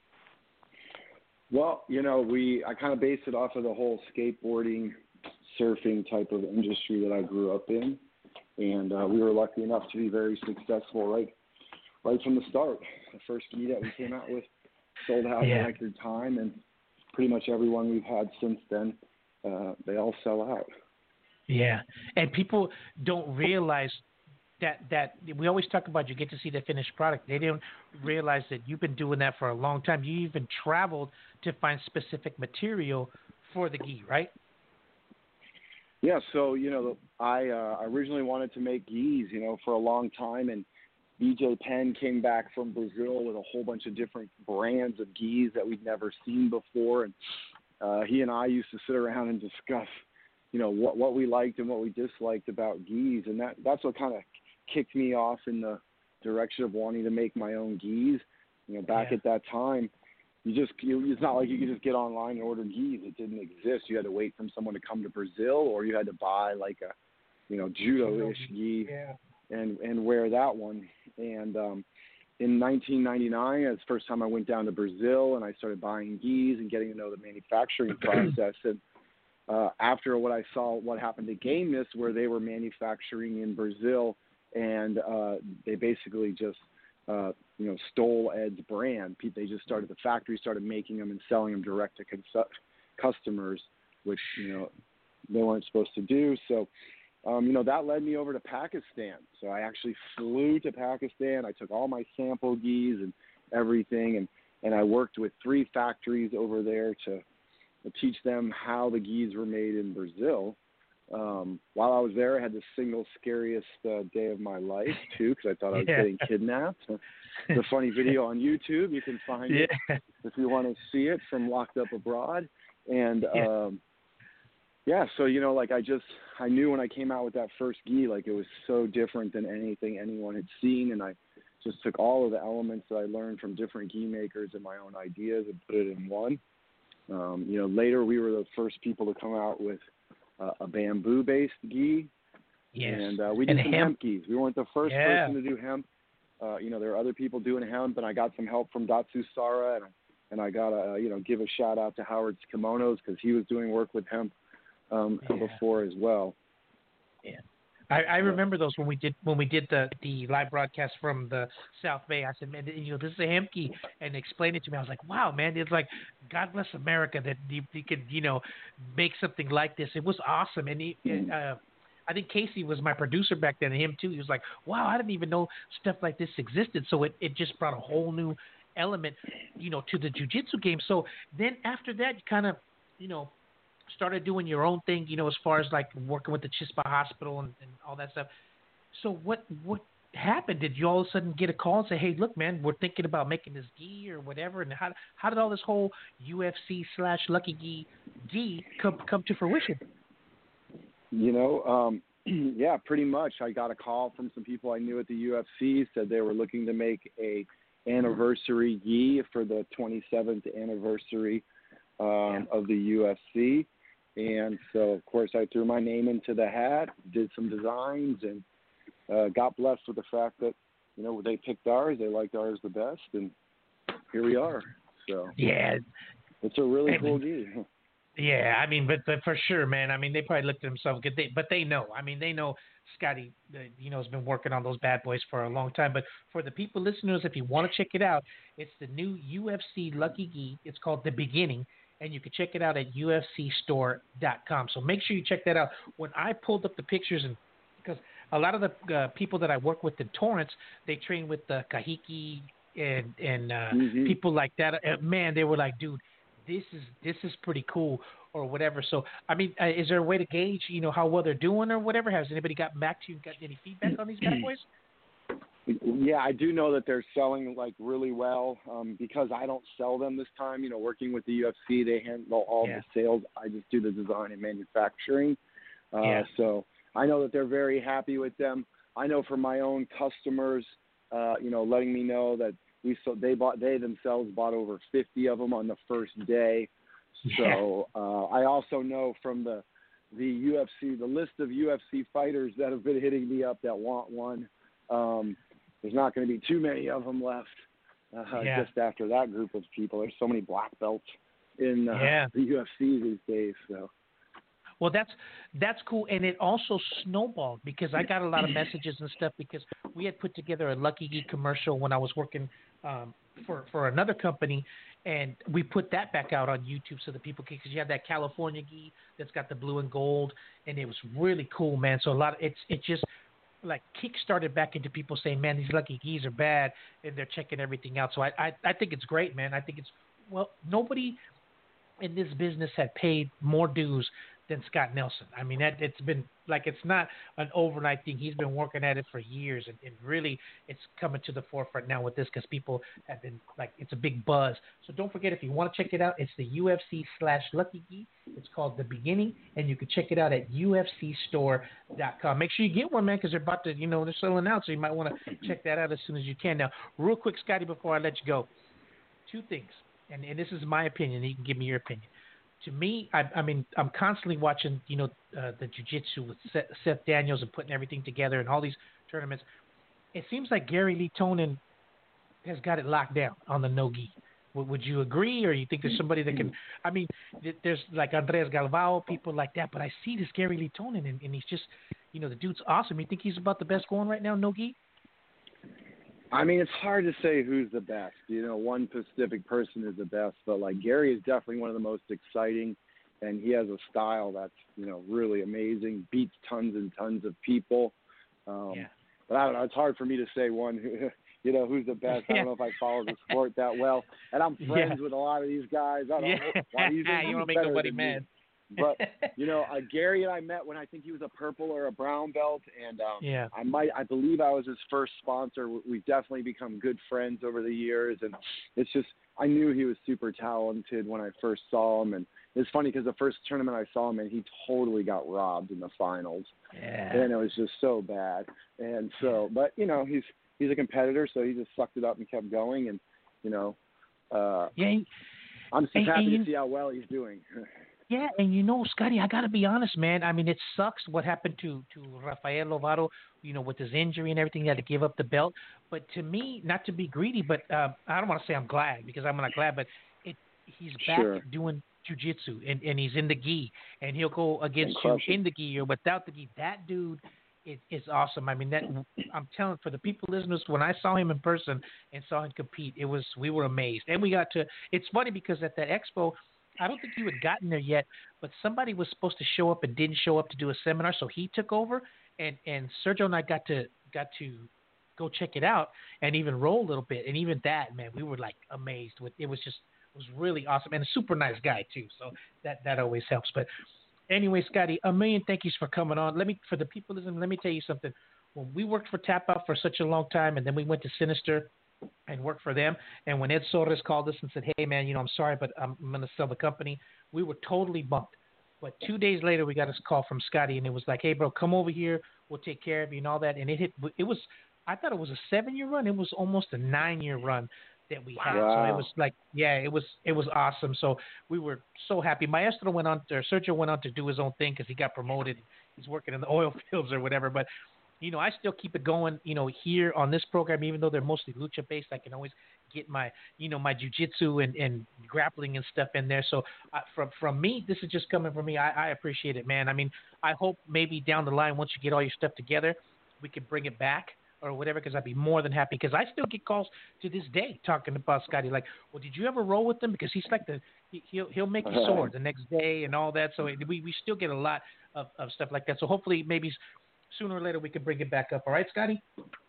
Well, you know, we I kind of based it off of the whole skateboarding, surfing type of industry that I grew up in, and uh, we were lucky enough to be very successful right right from the start. The first gi that we came out with sold out Yeah. in record time, and pretty much everyone we've had since then, uh, they all sell out. Yeah, and people don't realize that that we always talk about you get to see the finished product. They don't realize that you've been doing that for a long time. You even traveled to find specific material for the gi, right? Yeah, so, you know, I uh, originally wanted to make gis, you know, for a long time, and B J Penn came back from Brazil with a whole bunch of different brands of gis that we'd never seen before, and uh, he and I used to sit around and discuss, you know, what, what we liked and what we disliked about gis, and that that's what kind of kicked me off in the direction of wanting to make my own gis. You know, back Yeah. at that time, you just you, it's not like you could just get online and order gis. It didn't exist. You had to wait for someone to come to Brazil, or you had to buy like a, you know, judo-ish gi Yeah. and and wear that one. And um, in nineteen ninety-nine, that's the first time I went down to Brazil, and I started buying gis and getting to know the manufacturing process. And uh, after what I saw, what happened to Gameness, where they were manufacturing in Brazil, and uh, they basically just uh, you know stole Ed's brand. They just started the factory, started making them and selling them direct to cons- customers, which you know they weren't supposed to do. So. Um, you know, that led me over to Pakistan. So I actually flew to Pakistan. I took all my sample gis and everything, and, and I worked with three factories over there to, to teach them how the gis were made in Brazil. Um, while I was there, I had the single scariest uh, day of my life, too, because I thought I was Yeah. getting kidnapped. It's a funny video on YouTube. You can find Yeah. it if you want to see it, from Locked Up Abroad. And, Yeah. um, yeah, so, you know, like I just, I knew when I came out with that first gi, like it was so different than anything anyone had seen. And I just took all of the elements that I learned from different gi makers and my own ideas and put it in one. Um, you know, later we were the first people to come out with uh, a bamboo-based gi. Yes. And uh, we did And some hemp. hemp gis. We weren't the first Yeah. person to do hemp. Uh, you know, there are other people doing hemp, and I got some help from Datsu Sara, and, and I got to, you know, give a shout out to Howard's Kimonos because he was doing work with hemp um, Yeah. before as well. Yeah. I, I remember those when we did when we did the, the live broadcast from the South Bay. I said, man, you know, this is a hemp gi, and they explained it to me. I was like, wow, man, it's like God bless America that you, you could, you know, make something like this. It was awesome, and he, Mm. uh, I think Casey was my producer back then, and him too. He was like, wow, I didn't even know stuff like this existed. So it, it just brought a whole new element, you know, to the jiu-jitsu game. So then after that, you kind of, you know, started doing your own thing, you know, as far as like working with the Chispa Hospital and, and all that stuff. So what what happened? Did you all of a sudden get a call and say, hey, look, man, we're thinking about making this gi or whatever? And how how did all this whole U F C slash Lucky Gi gi come come to fruition? You know, um, yeah, pretty much. I got a call from some people I knew at the U F C, said they were looking to make a anniversary gi for the twenty-seventh anniversary um, Yeah. of the U F C. And so, of course, I threw my name into the hat, did some designs, and uh, got blessed with the fact that, you know, they picked ours. They liked ours the best, and here we are. So Yeah. it's a really I cool mean, gi. Yeah, I mean, but, but for sure, man. I mean, they probably looked at themselves, but they, but they know. I mean, they know Scotty, uh, you know, has been working on those bad boys for a long time. But for the people listeners, if you want to check it out, it's the new U F C Lucky Gi. It's called The Beginning, and you can check it out at U F C store dot com. So make sure you check that out. When I pulled up the pictures, and because a lot of the uh, people that I work with in Torrance, they train with the Kahiki and and uh, Mhm. people like that. Uh, man, they were like, dude, this is this is pretty cool or whatever. So I mean, uh, is there a way to gauge, you know, how well they're doing or whatever? Has anybody gotten back to you? Got any feedback on these bad boys? Yeah, I do know that they're selling like really well um, because I don't sell them this time. You know, working with the U F C, they handle all Yeah. the sales. I just do the design and manufacturing. Uh, Yeah. So I know that they're very happy with them. I know for my own customers, uh, you know, letting me know that we so they bought they themselves bought over fifty of them on the first day. So uh, I also know from the the U F C, the list of U F C fighters that have been hitting me up that want one. Um, there's not going to be too many of them left uh, Yeah. just after that group of people. There's so many black belts in uh, Yeah. the U F C these days. So Well, that's that's cool, and it also snowballed because I got a lot of messages and stuff because we had put together a Lucky Gi commercial when I was working um, for for another company, and we put that back out on YouTube so that people can, because you have that California gi that's got the blue and gold, and it was really cool, man. So a lot of it's it just like kick-started back into people saying, man, these lucky gis are bad, and they're checking everything out. So I, I I think it's great, man. I think it's well, nobody in this business had paid more dues than Scott Nelson. I mean, that it's been like it's not an overnight thing. He's been working at it for years, and, and really it's coming to the forefront now with this because people have been like it's a big buzz. So don't forget, if you want to check it out, it's the U F C slash Lucky Gi. It's called The Beginning, and you can check it out at U F C store dot com. Make sure you get one, man, because they're about to, you know, they're selling out, so you might want to check that out as soon as you can. Now, real quick, Scotty, before I let you go, two things, and, and this is my opinion, and you can give me your opinion. To me, I, I mean, I'm constantly watching, you know, uh, the jiu-jitsu with Seth, Seth Daniels and putting everything together and all these tournaments. It seems like Gary Lee Tonin has got it locked down on the no-gi. Would, would you agree, or you think there's somebody that can – I mean, there's like Andres Galvao, people like that, but I see this Gary Lee Tonin, and, and he's just – you know, the dude's awesome. You think he's about the best going right now, no-gi? I mean, it's hard to say who's the best. You know, one specific person is the best, but like Gary is definitely one of the most exciting, and he has a style that's, you know, really amazing, beats tons and tons of people. Um, yeah. But I don't know. It's hard for me to say one who, you know, who's the best. I don't know if I follow the sport that well, and I'm friends yeah. with a lot of these guys. I don't yeah. know why he's you want to make nobody mad. But, you know, uh, Gary and I met when I think he was a purple or a brown belt, and um, yeah. I might, I believe I was his first sponsor. We've definitely become good friends over the years, and it's just, I knew he was super talented when I first saw him, and it's funny because the first tournament I saw him in, he totally got robbed in the finals, yeah. and it was just so bad, and so, but, you know, he's he's a competitor, so he just sucked it up and kept going, and, you know, uh, yeah, he, I'm just and, happy and to you, see how well he's doing. Yeah, and you know, Scotty, I got to be honest, man. I mean, it sucks what happened to, to Rafael Lovato, you know, with his injury and everything. He had to give up the belt. But to me, not to be greedy, but uh, I don't want to say I'm glad because I'm not glad, but it, he's back sure. doing jiu-jitsu, and, and he's in the gi, and he'll go against you in the gi or without the gi. That dude is, is awesome. I mean, that I'm telling, for the people listeners, when I saw him in person and saw him compete, it was we were amazed. And we got to – it's funny because at that expo – I don't think you had gotten there yet, but somebody was supposed to show up and didn't show up to do a seminar, so he took over, and, and Sergio and I got to got to go check it out and even roll a little bit, and even that, man, we were like amazed with it. Was just it was really awesome, and a super nice guy too, so that that always helps. But anyway, Scotty, a million thank yous for coming on. Let me for the people listening, let me tell you something. When we worked for Tap Out for such a long time, and then we went to Sinister and work for them. And when Ed Soares called us and said, hey, man, you know, I'm sorry, but I'm, I'm going to sell the company, we were totally bummed. But two days later, we got a call from Scotty, and it was like, hey, bro, come over here. We'll take care of you and all that. And it hit, it was, I thought it was a seven-year run. It was almost a nine-year run that we had. Wow. So it was like, yeah, it was, it was awesome. So we were so happy. Maestro went on, or Sergio went on to do his own thing because he got promoted. He's working in the oil fields or whatever. But you know, I still keep it going, you know, here on this program, even though they're mostly lucha-based. I can always get my, you know, my jiu-jitsu and, and grappling and stuff in there. So uh, from from me, this is just coming from me. I, I appreciate it, man. I mean, I hope maybe down the line, once you get all your stuff together, we can bring it back or whatever, because I'd be more than happy. Because I still get calls to this day talking about Scotty, like, well, did you ever roll with him? Because he's like the he, he'll he'll make you sore the next day and all that. So we we still get a lot of, of stuff like that. So hopefully maybe sooner or later we can bring it back up. All right, Scotty?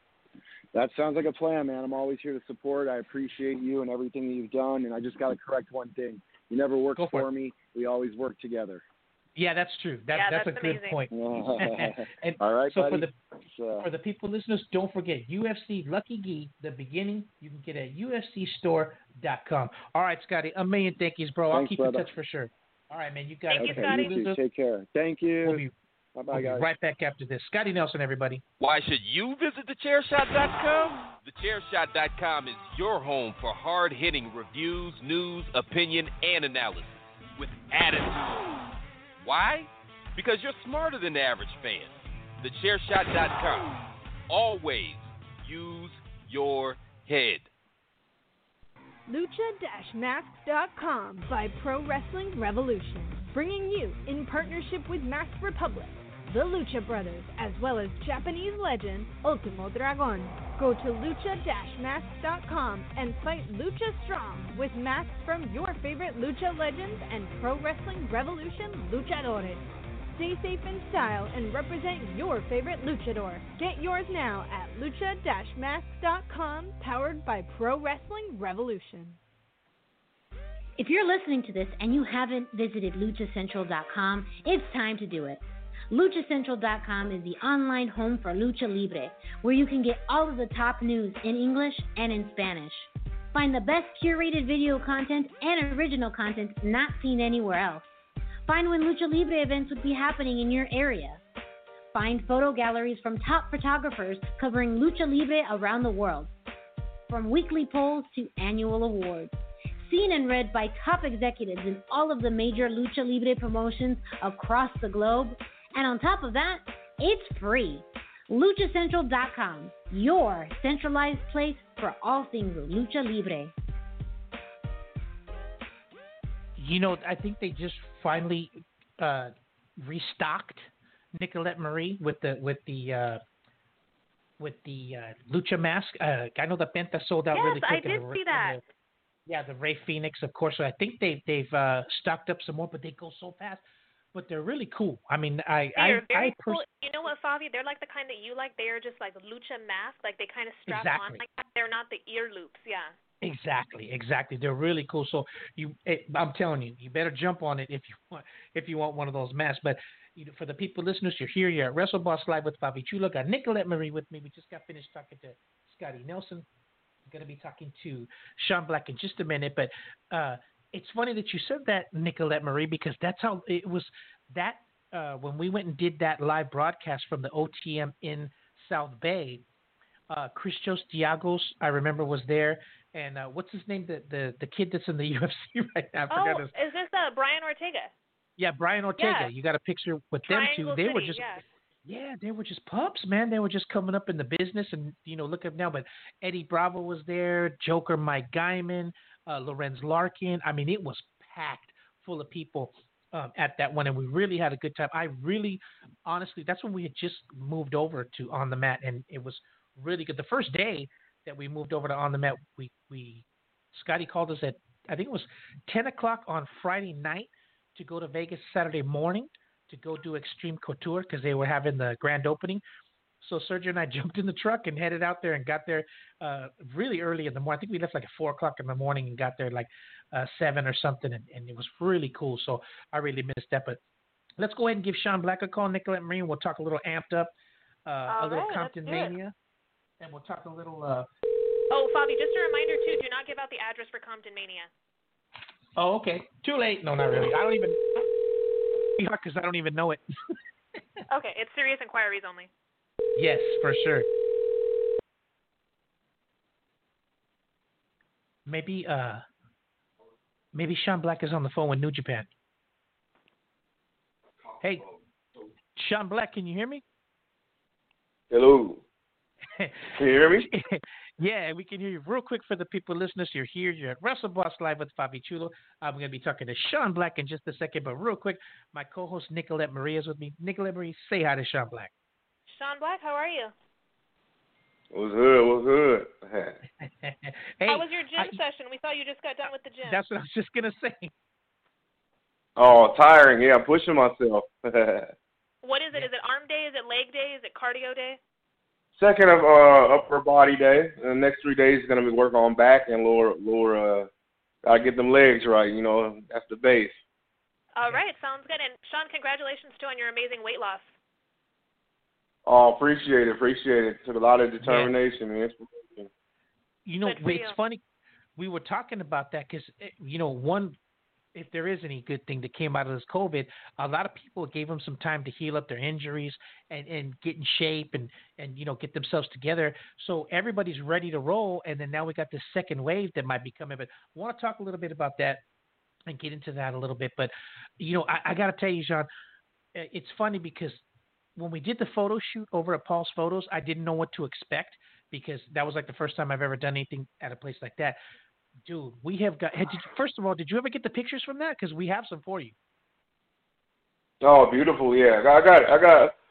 That sounds like a plan, man. I'm always here to support. I appreciate you and everything that you've done. And I just got to correct one thing. You never worked Go for, for me. We always work together. Yeah, that's true. That, yeah, that's, that's a amazing. good point. and all right, so buddy. for the so, for the people listeners, don't forget U F C Lucky Gi, the beginning. You can get it at U F C store dot com. All right, Scotty, a million thank yous, bro. Thanks, I'll keep brother. in touch for sure. All right, man, you got Thank it. you, okay, Scotty. you too. Take care. Thank you. We'll be, Bye-bye, we'll be guys. right back after this. Scotty Nelson, everybody. Why should you visit the chair shot dot com? the chair shot dot com is your home for hard-hitting reviews, news, opinion, and analysis with attitude. Why? Because you're smarter than the average fan. the chair shot dot com. Always use your head. Lucha Masks dot com by Pro Wrestling Revolution, bringing you, in partnership with Masked Republic, the Lucha Brothers, as well as Japanese legend Ultimo Dragon. Go to lucha dash masks dot com and fight Lucha Strong with masks from your favorite lucha legends and Pro Wrestling Revolution luchadores. Stay safe in style and represent your favorite luchador. Get yours now at lucha dash masks dot com, powered by Pro Wrestling Revolution. If you're listening to this and you haven't visited lucha central dot com, it's time to do it. lucha central dot com is the online home for Lucha Libre, where you can get all of the top news in English and in Spanish. Find the best curated video content and original content not seen anywhere else. Find when Lucha Libre events would be happening in your area. Find photo galleries from top photographers covering Lucha Libre around the world. From weekly polls to annual awards. Seen and read by top executives in all of the major Lucha Libre promotions across the globe. And on top of that, it's free. lucha central dot com, your centralized place for all things Lucha Libre. You know, I think they just finally uh, restocked Nicolette Marie with the with the uh, with the uh, Lucha mask. Uh, I know the Penta sold out yes, really quick. I did the, see that. The, yeah, the Rey Fenix, of course. So I think they they've uh, stocked up some more, but they go so fast. But they're really cool. I mean, I They're I, very I pers- cool. You know what, Favi? They're like the kind that you like. They are just like lucha mask, like they kind of strap exactly. on like that. They're not the ear loops. Yeah. Exactly, exactly. They're really cool. So you, it, I'm telling you, you better jump on it if you want, if you want one of those masks. But you know, for the people listeners, you're here. You're at WrestleBoss Live with Favi Chulo. Got Nicolette Marie with me. We just got finished talking to Scotty Nelson. I'm going to be talking to Sean Black in just a minute. But uh, it's funny that you said that, Nicolette Marie, because that's how it was. That uh, when we went and did that live broadcast from the O T M in South Bay, uh, Christos Diagos, I remember, was there. And uh, what's his name? The, the the kid that's in the U F C right now. I oh, forgot his... is this uh, Brian Ortega? Yeah, Brian Ortega. Yeah. You got a picture with Triangle them two. They City, were just, yeah. yeah, they were just pups, man. They were just coming up in the business, and you know, look up now. But Eddie Bravo was there, Joker Mike Guyman, uh, Lorenz Larkin. I mean, it was packed full of people um, at that one, and we really had a good time. I really, honestly, that's when we had just moved over to On the Mat, and it was really good. The first day that we moved over to On the Mat, we we Scotty called us at, I think it was ten o'clock on Friday night to go to Vegas Saturday morning to go do Extreme Couture because they were having the grand opening. So Sergio and I jumped in the truck and headed out there and got there uh, really early in the morning. I think we left like at four o'clock in the morning and got there like uh, seven or something, and, and it was really cool. So I really missed that. But let's go ahead and give Sean Black a call, Nicolette Marie. We'll talk a little amped up, uh, a little right, Compton Mania, and we'll talk a little. Uh, Oh, Fabi, just a reminder, too, do not give out the address for Compton Mania. Oh, okay. Too late. No, not really. I don't even – because I don't even know it. Okay, it's serious inquiries only. Yes, for sure. Maybe uh, maybe Sean Black is on the phone with New Japan. Hey, Sean Black, can you hear me? Hello. Can you hear me? Yeah, we can hear you. Real quick for the people listeners, you're here. You're at WrestleBoss Live with Fabi Chulo. I'm going to be talking to Sean Black in just a second, but real quick, my co-host Nicolette Marie is with me. Nicolette Marie, say hi to Sean Black. Sean Black, how are you? What's good? What's good? Hey, how was your gym I, session? We thought you just got done with the gym. That's what I was just going to say. Oh, tiring. Yeah, I'm pushing myself. What is it? Is it arm day? Is it leg day? Is it cardio day? Second of uh, upper body day. And the next three days is going to be work on back and lower, lower, uh, gotta get them legs right, you know, that's the base. All right, sounds good. And Sean, congratulations too on your amazing weight loss. Oh, appreciate it, appreciate it. Took a lot of determination and inspiration. You know, Good for it's you. funny. We were talking about that because, you know, one, if there is any good thing that came out of this COVID, a lot of people gave them some time to heal up their injuries and, and get in shape and, and, you know, get themselves together. So everybody's ready to roll. And then now we got this second wave that might be coming. But I want to talk a little bit about that and get into that a little bit. But, you know, I, I got to tell you, Sean, it's funny because when we did the photo shoot over at Paul's Photos, I didn't know what to expect because that was like the first time I've ever done anything at a place like that. Dude, we have got. Did you, first of all, did you ever get the pictures from that? Because we have some for you. Oh, beautiful! Yeah, I got, I got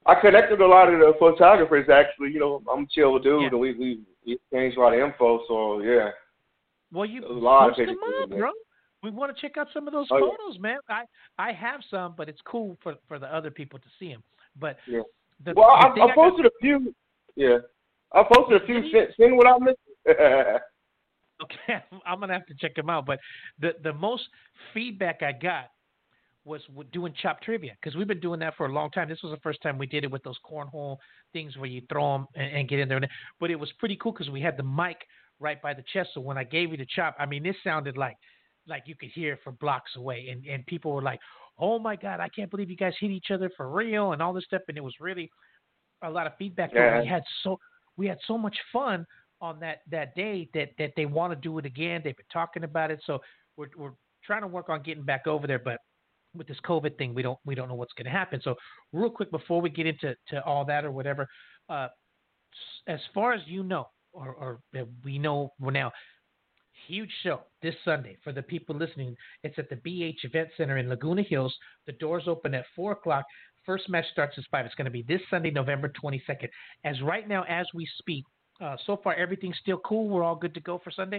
I connected a lot of the photographers. Actually, you know, I'm a chill dude, yeah. and we we, we exchanged a lot of info. So yeah. Well, you a lot post of them up, bro. We want to check out some of those oh, photos, yeah. man. I I have some, but it's cool for for the other people to see them. But yeah. the, well, the I, I posted got, a few. Yeah, I posted a few. Send, send what I missed. Okay, I'm gonna have to check them out. But the the most feedback I got was with doing Chop Trivia, because we've been doing that for a long time. This was the first time we did it with those cornhole things where you throw them and, and get in there. But it was pretty cool because we had the mic right by the chest. So when I gave you the chop, I mean, this sounded like like you could hear it from blocks away. And, and people were like, oh, my God, I can't believe you guys hit each other for real and all this stuff. And it was really a lot of feedback. Yeah. We had so we had so much fun on that, that day that, that they want to do it again. They've been talking about it. So we're we're trying to work on getting back over there. But with this COVID thing, we don't we don't know what's going to happen. So real quick before we get into to all that or whatever, uh, as far as you know, or, or we know now, huge show this Sunday for the people listening. It's at the B H Event Center in Laguna Hills. The doors open at four o'clock. First match starts at five. It's going to be this Sunday, November twenty-second. As right now, as we speak, uh, so far everything's still cool. We're all good to go for Sunday?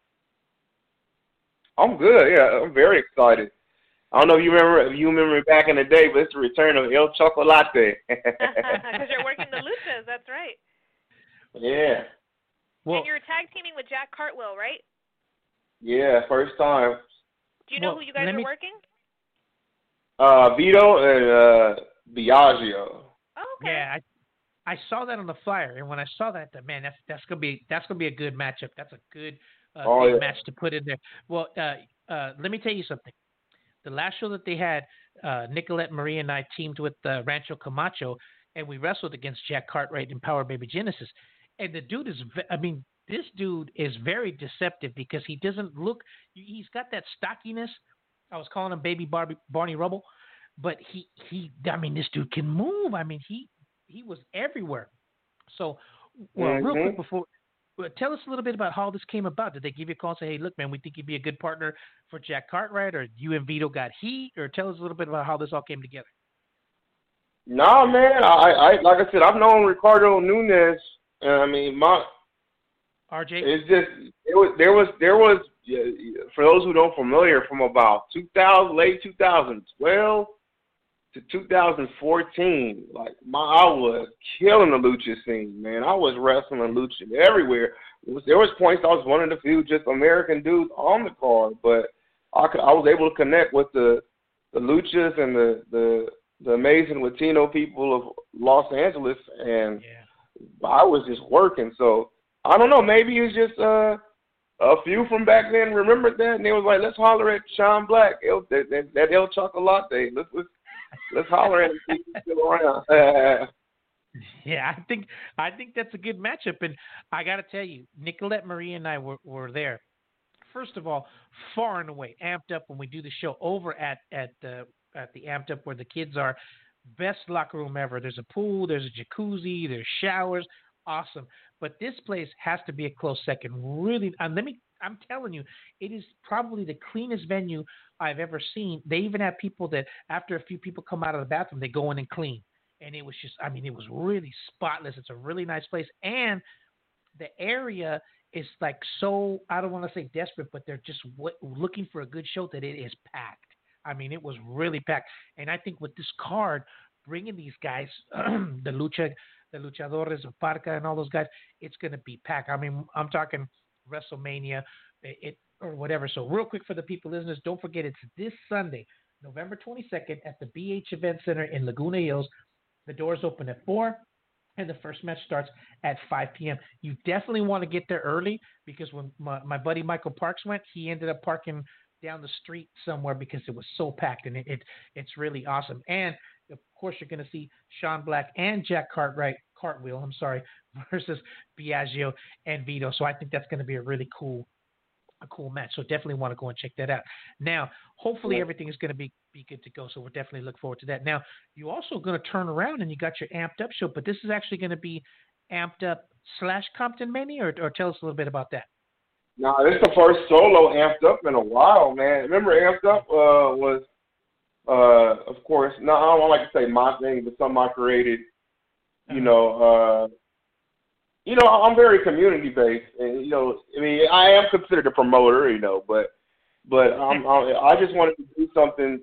I'm good. Yeah, I'm very excited. I don't know if you remember if you remember back in the day, but it's the return of El Chocolate. Because you're working the luchas, that's right. Yeah. Well, and you're tag teaming with Jack Cartwheel, right? Yeah, first time. Do you know well, who you guys are me... working? Uh, Vito and uh, Biagio. Oh, okay. Yeah, I, I saw that on the flyer, and when I saw that, man, that's that's gonna be that's gonna be a good matchup. That's a good uh, oh, big yeah. match to put in there. Well, uh, uh, let me tell you something. The last show that they had, uh, Nicolette Marie and I teamed with uh, Rancho Camacho, and we wrestled against Jack Cartwright and Power Baby Genesis. And the dude is, I mean, this dude is very deceptive because he doesn't look, he's got that stockiness. I was calling him Baby Barbie, Barney Rubble, but he, he, I mean, this dude can move. I mean, he, he was everywhere. So, well, mm-hmm. real quick before, well, tell us a little bit about how this came about. Did they give you a call and say, hey, look, man, we think you'd be a good partner for Jack Cartwright, or you and Vito got heat, or tell us a little bit about how this all came together. Nah, man, I, I like I said, I've known Ricardo Nunez. Uh, I mean, my R J. It's just it was there was there was for those who don't familiar from about two thousand late two thousand twelve to two thousand fourteen. Like my I was killing the lucha scene, man. I was wrestling lucha everywhere. It was, there was points I was one of the few just American dudes on the card, but I could, I was able to connect with the the luchas and the the the amazing Latino people of Los Angeles, and yeah. I was just working. So I don't know, maybe it's just uh, a few from back then remembered that, and they was like, let's holler at Sean Black, El, that, that, that El Chocolate. Let's let's let's holler at him if he's still around. Yeah, I think I think that's a good matchup, and I got to tell you, Nicolette Marie and I were, were there. First of all, far and away amped up when we do the show over at at the at the amped up where the kids are. Best locker room ever. There's a pool, there's a jacuzzi, there's showers. Awesome. But this place has to be a close second. Really, and let me. I'm telling you, it is probably the cleanest venue I've ever seen. They even have people that after a few people come out of the bathroom, they go in and clean. And it was just, I mean, it was really spotless. It's a really nice place. And the area is like so, I don't want to say desperate, but they're just w- looking for a good show that it is packed. I mean, it was really packed. And I think with this card, bringing these guys, the lucha, the luchadores of Parca and all those guys, it's going to be packed. I mean, I'm talking WrestleMania it, it or whatever. So real quick for the people listeners, don't forget it's this Sunday, November twenty-second at the B H Event Center in Laguna Hills. The doors open at four, and the first match starts at five p.m. You definitely want to get there early because when my, my buddy Michael Parks went, he ended up parking down the street somewhere because it was so packed, and it, it it's really awesome. And, of course, you're going to see Sean Black and Jack Cartwright, Cartwheel, I'm sorry, versus Biagio and Vito. So I think that's going to be a really cool a cool match. So definitely want to go and check that out. Now, hopefully yeah. everything is going to be, be good to go. So we're definitely look forward to that. Now, you're also going to turn around and you got your Amped Up show, but this is actually going to be Amped Up slash Compton Mania, or, or tell us a little bit about that. No, this is the first solo Amped Up in a while, man. Remember Amped Up uh, was uh, of course, no, I don't like to say my thing, but something I created. You know, uh, you know, I'm very community based, and you know, I mean, I am considered a promoter, you know, but but I'm, I'm, I just wanted to do something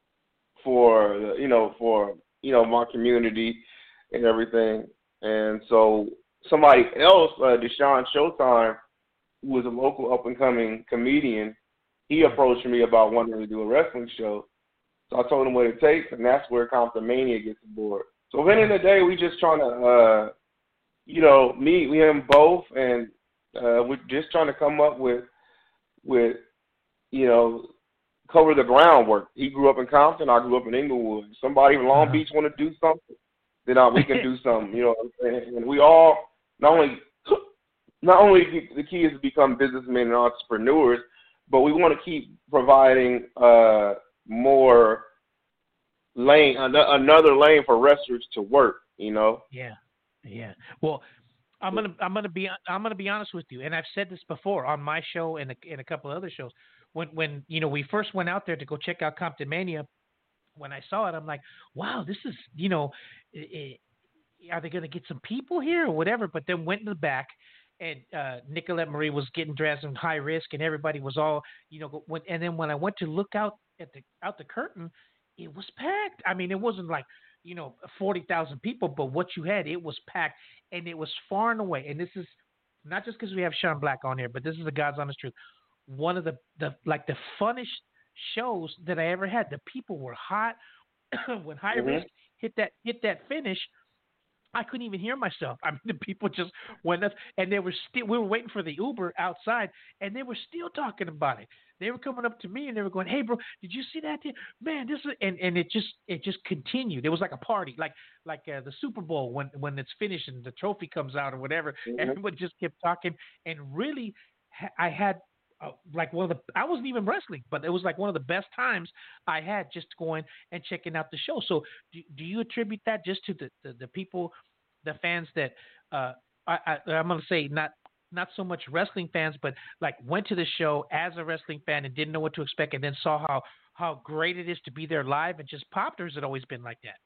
for you know for you know my community and everything, and so somebody else, uh, Deshaun Showtime, who was a local up and coming comedian, he approached me about wanting to do a wrestling show. So I told him what it takes, and that's where Compton Mania gets aboard. So at the end of the day, we just trying to, uh, you know, meet we him both, and uh, we're just trying to come up with, with, you know, cover the groundwork. He grew up in Compton, I grew up in Inglewood. Somebody in Long Beach want to do something, then uh, we can do something. You know what I'm saying? And we all not only not only the key is to become businessmen and entrepreneurs, but we want to keep providing uh, more lane, another lane for wrestlers to work. You know? Yeah, yeah. Well, I'm gonna I'm gonna be I'm gonna be honest with you, and I've said this before on my show and a, and a couple of other shows. When when you know we first went out there to go check out Compton Mania, when I saw it, I'm like, wow, this is you know, it, it, are they gonna get some people here or whatever? But then went in the back. And uh, Nicolette Marie was getting dressed in high risk, and everybody was all, you know. When, and then when I went to look out at the out the curtain, it was packed. I mean, it wasn't like, you know, forty thousand people, but what you had, it was packed, and it was far and away. And this is not just because we have Sean Black on here, but this is the God's honest truth. One of the, the like the funnest shows that I ever had. The people were hot. When high mm-hmm. risk hit that hit that finish, I couldn't even hear myself. I mean, the people just went up, and they were still. We were waiting for the Uber outside, and they were still talking about it. They were coming up to me, and they were going, "Hey, bro, did you see that? Man, this is." And, and it just it just continued. It was like a party, like like uh, the Super Bowl when when it's finished and the trophy comes out or whatever. Mm-hmm. Everyone just kept talking, and really, I had. Uh, like one of the, I wasn't even wrestling, but it was like one of the best times I had just going and checking out the show. So do, do you attribute that just to the, the, the people, the fans that, uh, I, I, I'm going to say not, not so much wrestling fans, but like went to the show as a wrestling fan and didn't know what to expect and then saw how, how great it is to be there live and just popped, or has it always been like that?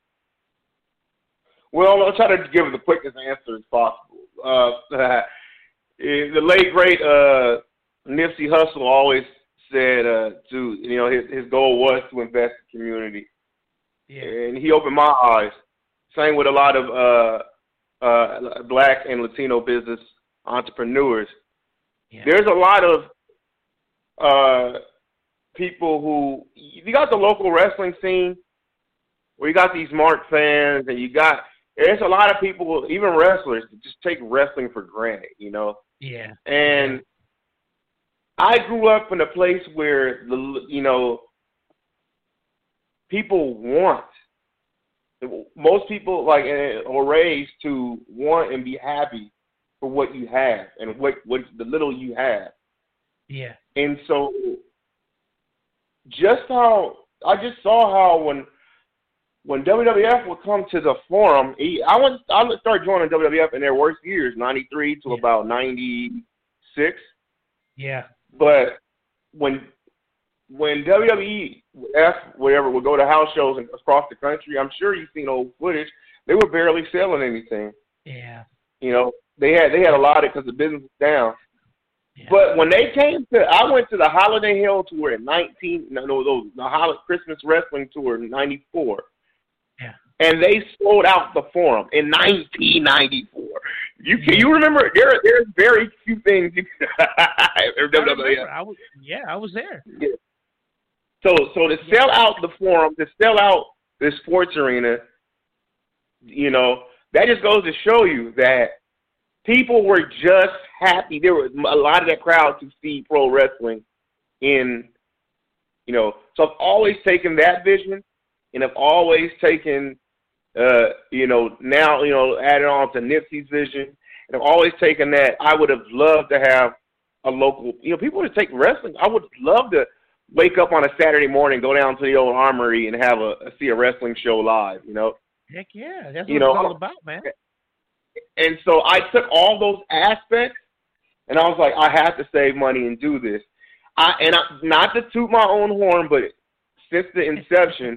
Well, I'll try to give the quickest answer as possible. Uh, the late, great, uh, Nipsey Hussle always said uh, to you know his his goal was to invest in community, yeah. And he opened my eyes. Same with a lot of uh, uh, Black and Latino business entrepreneurs. Yeah. There's a lot of uh, people who you got the local wrestling scene where you got these Mark fans, and you got there's a lot of people, even wrestlers, that just take wrestling for granted. You know. Yeah. And yeah. I grew up in a place where, the you know, people want, most people like are raised to want and be happy for what you have and what, what the little you have. Yeah. And so just how, I just saw how when when W W F would come to the Forum, I went, I started joining W W F in their worst years, ninety-three to yeah. about ninety-six. Yeah. But when when W W F, whatever, would go to house shows across the country, I'm sure you've seen old footage. They were barely selling anything. Yeah. You know, they had they had a lot of it because the business was down. Yeah. But when they came to, I went to the Holiday Hell tour in nineteen, no, no, no the Holiday Christmas Wrestling tour in ninety-four. Yeah. And they sold out the Forum in nineteen ninety-four. You can you remember? There, there's very few things. You can, I remember. I was, yeah, I was there. Yeah. So, so to sell out the Forum, to sell out the sports arena, you know, that just goes to show you that people were just happy. There was a lot of that crowd to see pro wrestling in, you know. So I've always taken that vision, and I've always taken. Uh, you know, now, you know, added on to Nipsey's vision. And I've always taken that. I would have loved to have a local, you know, people to take wrestling. I would love to wake up on a Saturday morning, go down to the old Armory and have a, see a wrestling show live, you know. Heck yeah. That's what you know, it's all about, man. And so I took all those aspects and I was like, I have to save money and do this. I, and I, not to toot my own horn, but since the inception,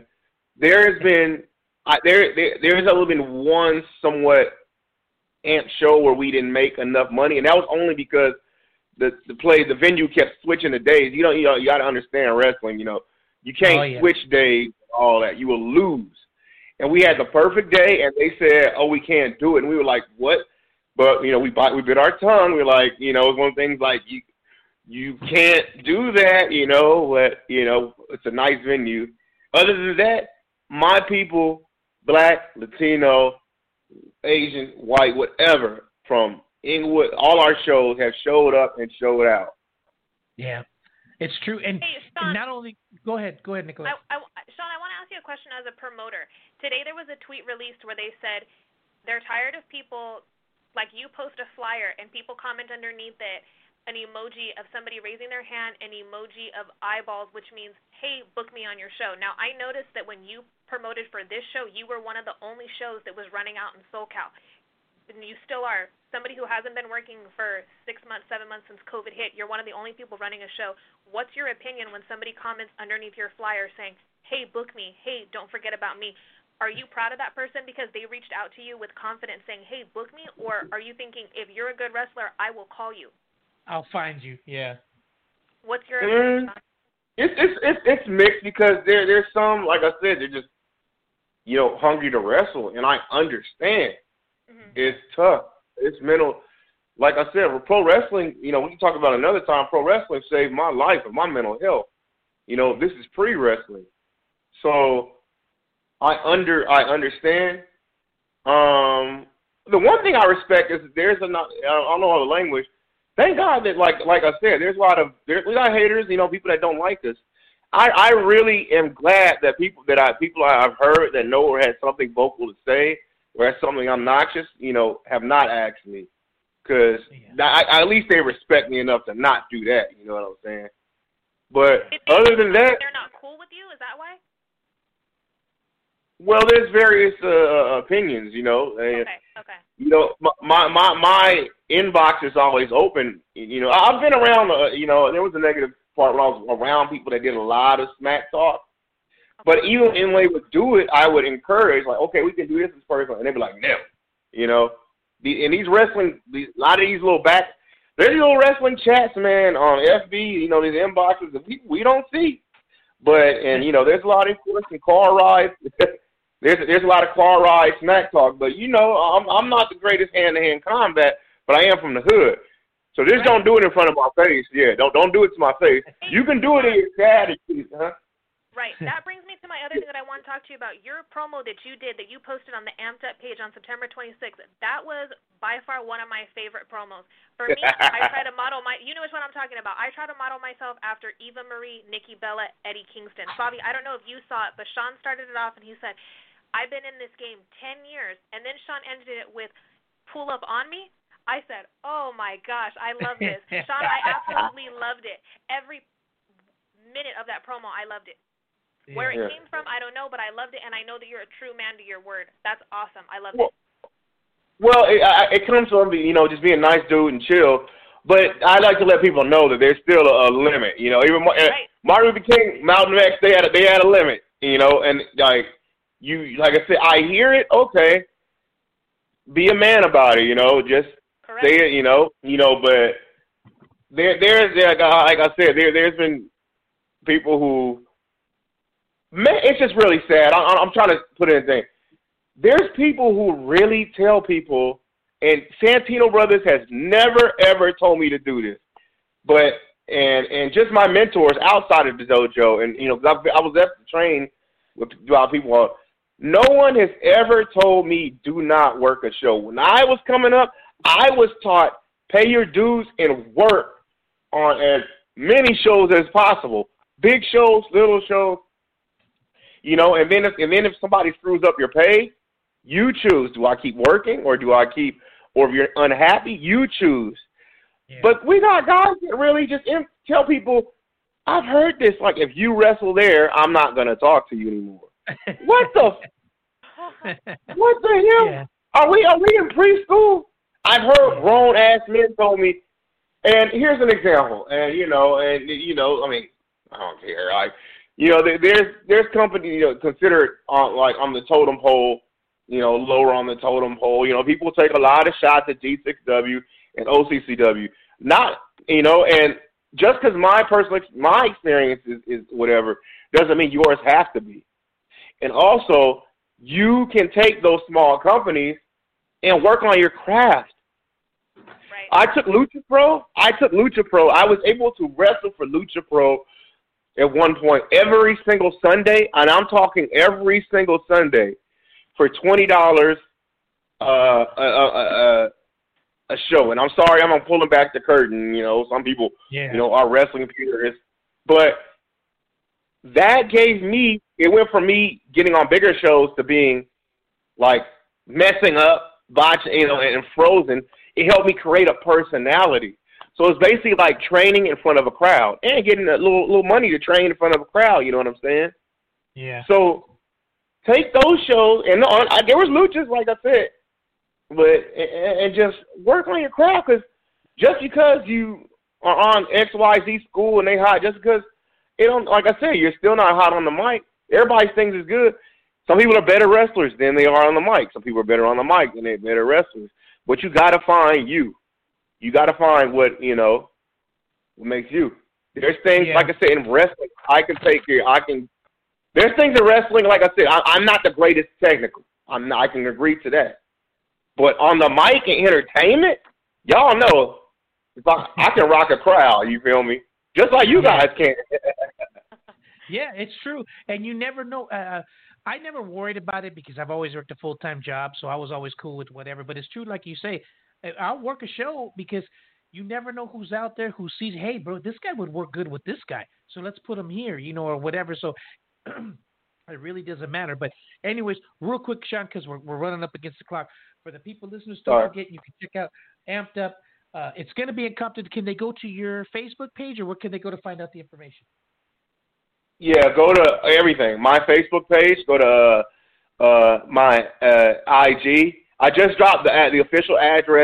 there has been I, there, there there's only been one somewhat amp show where we didn't make enough money, and that was only because the the play the venue kept switching the days. You know, you know, you got to understand wrestling. You know, you can't oh, yeah. switch days, all that. You will lose. And we had the perfect day, and they said, "Oh, we can't do it." And we were like, "What?" But you know, we bite, we bit our tongue. We we're like, you know, it's one of the things like you you can't do that. You know, but you know, it's a nice venue. Other than that, my people, Black, Latino, Asian, white, whatever, from Inglewood, all our shows have showed up and showed out. Yeah, it's true. And hey, Sean, not only, go ahead, go ahead, Nicholas. I, I, Sean, I want to ask you a question as a promoter. Today there was a tweet released where they said they're tired of people, like you post a flyer and people comment underneath it an emoji of somebody raising their hand, an emoji of eyeballs, which means, hey, book me on your show. Now, I noticed that when you promoted for this show, you were one of the only shows that was running out in SoCal. And you still are. Somebody who hasn't been working for six months, seven months since COVID hit, you're one of the only people running a show. What's your opinion when somebody comments underneath your flyer saying, hey, book me, hey, don't forget about me? Are you proud of that person because they reached out to you with confidence saying, hey, book me? Or are you thinking, if you're a good wrestler, I will call you? I'll find you. Yeah. What's your mm, it's, it's it's it's mixed because there there's some, like I said, they're just, you know, hungry to wrestle, and I understand. Mm-hmm. It's tough. It's mental. Like I said, with pro wrestling, you know, we can talk about another time. Pro wrestling saved my life and my mental health. You know, this is pre wrestling, so I under I understand. Um, the one thing I respect is there's a not I don't know how the language. Thank God that, like like I said, there's a lot of there's a lot of haters, you know, people that don't like us. I, I really am glad that people that I people I've heard that know or had something vocal to say or has something obnoxious, you know, have not asked me, because yeah. at least they respect me enough to not do that. You know what I'm saying? But they, other than that, they're not cool with you. Is that why? Well, there's various uh, opinions, you know. Okay. Okay. You know, my my my inbox is always open. You know, I've been around. Uh, you know, there was a negative part when I was around people that did a lot of smack talk. But even when they would do it, I would encourage, like, okay, we can do this this person, and they'd be like, no, you know. The, and these wrestling, these, a lot of these little back, there's these little wrestling chats, man, on F B. You know, these inboxes that we we don't see. But and you know, there's a lot of course and car rides. There's there's a lot of car ride smack talk, but you know I'm I'm not the greatest hand to hand combat, but I am from the hood. So just right. Don't do it in front of my face. Yeah, don't don't do it to my face. You can do it in your chat, huh? Right. That brings me to my other thing that I want to talk to you about. Your promo that you did that you posted on the Amped Up page on September twenty-sixth. That was by far one of my favorite promos. For me, I try to model my. You know which one I'm talking about. I try to model myself after Eva Marie, Nikki Bella, Eddie Kingston. Bobby, I don't know if you saw it, but Sean started it off and he said, I've been in this game ten years, and then Sean ended it with pull up on me. I said, oh, my gosh, I love this. Sean, I absolutely loved it. Every minute of that promo, I loved it. Yeah. Where it came from, I don't know, but I loved it, and I know that you're a true man to your word. That's awesome. I love well, it. Well, it, it comes from, you know, just being a nice dude and chill, but I like to let people know that there's still a, a limit. You know, even right. Martin Luther King, Malcolm X, they had a, they had a limit, you know, and, like, You like I said, I hear it. Okay, be a man about it. You know, just Correct. say it. You know, you know. But there, there's like, like I said, there, there's been people who, man, it's just really sad. I, I'm trying to put it in a thing. There's people who really tell people, and Santino Brothers has never ever told me to do this, but and and just my mentors outside of the dojo, and you know, I, I was there to train with a lot of people. No one has ever told me do not work a show. When I was coming up, I was taught pay your dues and work on as many shows as possible. Big shows, little shows, you know, and then if, and then if somebody screws up your pay, you choose. Do I keep working or do I keep, or if you're unhappy, you choose. Yeah. But we got guys that really just tell people, I've heard this, like, if you wrestle there, I'm not going to talk to you anymore. What the? What the hell? Yeah. Are we are we in preschool? I've heard grown ass men told me, and here's an example. And you know, and you know, I mean, I don't care. Like, You know, there, there's there's companies, you know, considered on like on the totem pole, you know, lower on the totem pole. You know, people take a lot of shots at G six W and O C C W. Not, you know, and just because my personal my experience is, is whatever doesn't mean yours has to be. And also, you can take those small companies and work on your craft. Right. I took Lucha Pro. I took Lucha Pro. I was able to wrestle for Lucha Pro at one point every single Sunday, and I'm talking every single Sunday for twenty dollars uh, a, a, a, a show. And I'm sorry, I'm pulling back the curtain. You know, some people, yeah. you know, are wrestling purists, but that gave me. It went from me getting on bigger shows to being like messing up, botching, you know, and frozen. It helped me create a personality. So it's basically like training in front of a crowd and getting a little little money to train in front of a crowd. You know what I'm saying? Yeah. So take those shows, and no, I, there was luchas, like I said, but and, and just work on your craft. Because just because you are on X Y Z school and they hot, just because it don't, like I said, you're still not hot on the mic. Everybody thinks it's good. Some people are better wrestlers than they are on the mic. Some people are better on the mic than they're better wrestlers. But you got to find you. You got to find what, you know, what makes you. There's things, yeah. like I said, in wrestling, I can take care. I can. There's things in wrestling, like I said, I, I'm not the greatest technical. I'm not, I can agree to that. But on the mic and entertainment, y'all know, if I, I can rock a crowd, you feel me? Just like you guys can. Yeah, it's true. And you never know. Uh, I never worried about it because I've always worked a full-time job, so I was always cool with whatever. But it's true, like you say, I'll work a show because you never know who's out there who sees, hey, bro, this guy would work good with this guy, so let's put him here, you know, or whatever. So it really doesn't matter. But anyways, real quick, Sean, because we're, we're running up against the clock. For the people listeners, don't Sorry. forget, you can check out Amped Up. Uh, it's going to be in Compton. Can they go to your Facebook page, or where can they go to find out the information? Yeah, go to everything. My Facebook page. Go to uh, my uh, I G. I just dropped the the official address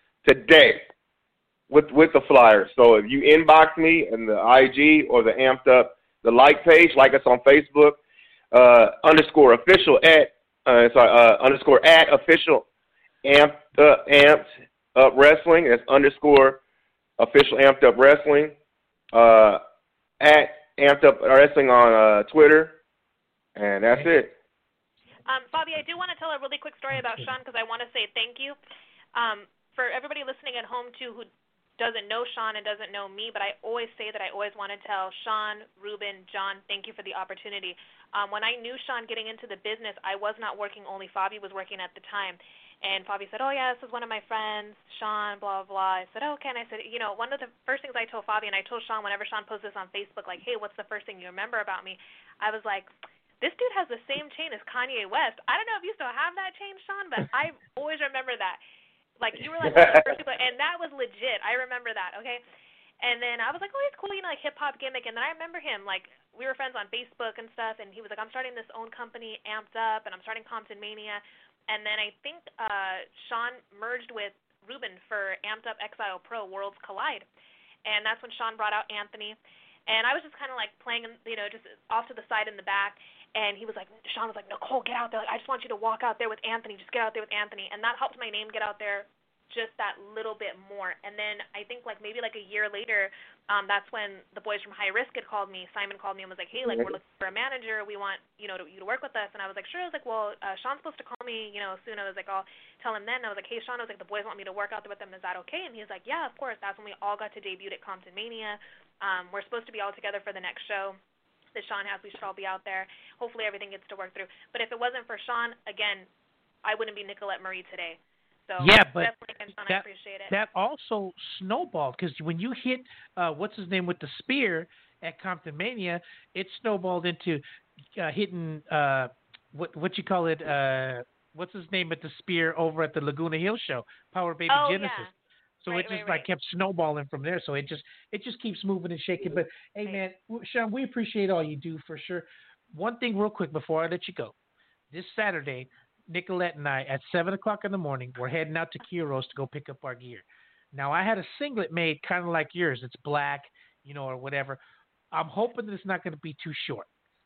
today with with the flyer. So if you inbox me in the I G or the Amped Up, the like page, like us on Facebook, uh, underscore official at uh, sorry uh, underscore at official amped up, amped up wrestling. That's underscore official amped up wrestling. Uh, at Amped Up Wrestling on uh, Twitter, and that's it. Um, Bobby, I do want to tell a really quick story about Sean because I want to say thank you. Um, for everybody listening at home, too, who doesn't know Sean and doesn't know me, but I always say that I always want to tell Sean, Ruben, John, thank you for the opportunity. Um, when I knew Sean getting into the business, I was not working, only Fabi was working at the time. And Fabi said, oh, yeah, this is one of my friends, Sean, blah, blah, blah. I said, oh, okay. And I said, you know, one of the first things I told Fabi, and I told Sean whenever Sean posts this on Facebook, like, hey, what's the first thing you remember about me? I was like, this dude has the same chain as Kanye West. I don't know if you still have that chain, Sean, but I always remember that. Like, you were like one of the first people, and that was legit. I remember that, okay? And then I was like, oh, he's cool, you know, like hip-hop gimmick. And then I remember him, like, we were friends on Facebook and stuff, and he was like, I'm starting this own company, Amped Up, and I'm starting Compton Mania. And then I think uh, Sean merged with Ruben for Amped Up X I L Pro Worlds Collide. And that's when Sean brought out Anthony. And I was just kind of like playing, you know, just off to the side in the back. And he was like, Sean was like, Nicole, get out there. Like, I just want you to walk out there with Anthony. Just get out there with Anthony. And that helped my name get out there just that little bit more. And then I think like maybe like a year later, um, that's when the boys from High Risk had called me. Simon called me and was like, hey, like we're looking for a manager. We want, you know, to, you to work with us. And I was like, sure. I was like, well, uh, Sean's supposed to call me, you know, soon. I was like, I'll tell him then. And I was like, hey, Sean, I was like, the boys want me to work out there with them. Is that okay? And he was like, yeah, of course. That's when we all got to debut at Compton Mania. Um, we're supposed to be all together for the next show that Sean has. We should all be out there. Hopefully everything gets to work through. But if it wasn't for Sean, again, I wouldn't be Nicolette Marie today. So yeah, but Sean, that, I appreciate it. that also snowballed because when you hit uh, what's his name with the spear at Compton Mania, it snowballed into uh, hitting uh, what what you call it? Uh, what's his name at the spear over at the Laguna Hill show, Power Baby oh, Genesis. Yeah. So right, it just right, like right. kept snowballing from there. So it just it just keeps moving and shaking. But hey, man, Sean, we appreciate all you do for sure. One thing, real quick, before I let you go, this Saturday, Nicolette and I at seven o'clock in the morning, we're heading out to Kiros to go pick up our gear. Now, I had a singlet made kind of like yours. It's black, you know, or whatever. I'm hoping that it's not going to be too short.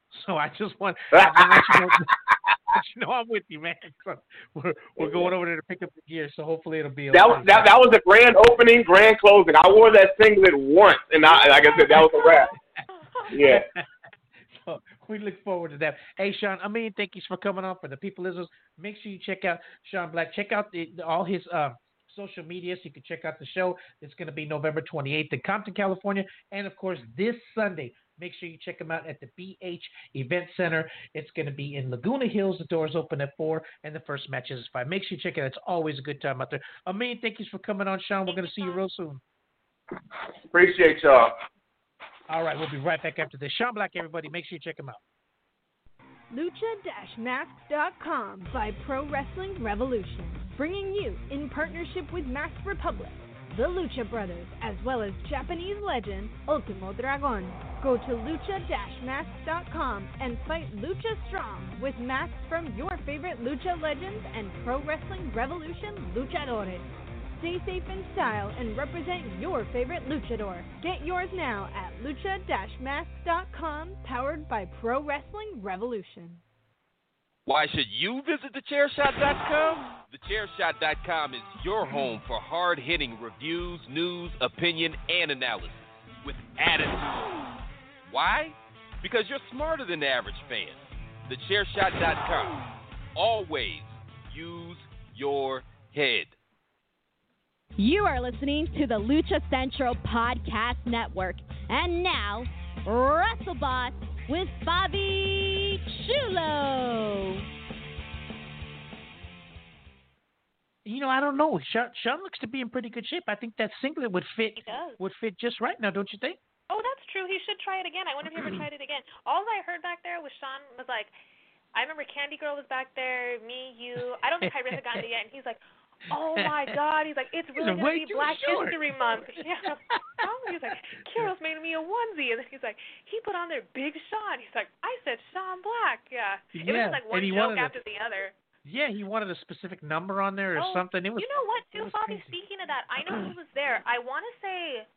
So I just want, I just want you to know, let you know I'm with you, man. So we're we're going over there to pick up the gear, so hopefully it'll be okay. That was that, that was a grand opening, grand closing. I wore that singlet once, and I, like I said, that was a wrap. Yeah. So we look forward to that. Hey, Sean, I mean, thank you for coming on. For the people listeners, make sure you check out Sean Black. Check out the, all his uh, social media so you can check out the show. It's going to be November twenty-eighth in Compton, California. And, of course, this Sunday, make sure you check him out at the B H Event Center. It's going to be in Laguna Hills. The doors open at four, and the first match is at five. Make sure you check it out. It's always a good time out there. I mean, thank you for coming on, Sean. We're going to see you real soon. Appreciate y'all. All right, we'll be right back after this. Sean Black, everybody, make sure you check him out. Lucha Masks dot com by Pro Wrestling Revolution, bringing you, in partnership with Masked Republic, the Lucha Brothers, as well as Japanese legend Ultimo Dragon. Go to Lucha Masks dot com and fight Lucha Strong with masks from your favorite Lucha legends and Pro Wrestling Revolution luchadores. Stay safe in style and represent your favorite luchador. Get yours now at Lucha Masks dot com, powered by Pro Wrestling Revolution. Why should you visit the chair shot dot com? the chair shot dot com is your home for hard-hitting reviews, news, opinion, and analysis with attitude. Why? Because you're smarter than the average fan. the chair shot dot com. Always use your head. You are listening to the Lucha Central Podcast Network. And now, WrestleBoss with Bobby Chulo. You know, I don't know. Sean, Sean looks to be in pretty good shape. I think that singlet would fit He does. would fit just right now, don't you think? Oh, that's true. He should try it again. I wonder if he ever tried it again. All I heard back there was Sean was like, I remember Candy Girl was back there, me, you. I don't think Kyrie had gotten it yet. And he's like, oh, my God. He's like, it's really going to be Black short. History Month. Yeah. He's like, Kyril's made me a onesie. And then he's like, he put on there Big Sean. He's like, I said Sean Black. Yeah. It yeah. was just like one joke after a, the other. Yeah, he wanted a specific number on there or oh, something. It was. You know what, too, Bobby? Crazy. Speaking of that, I know he was there. I want to say,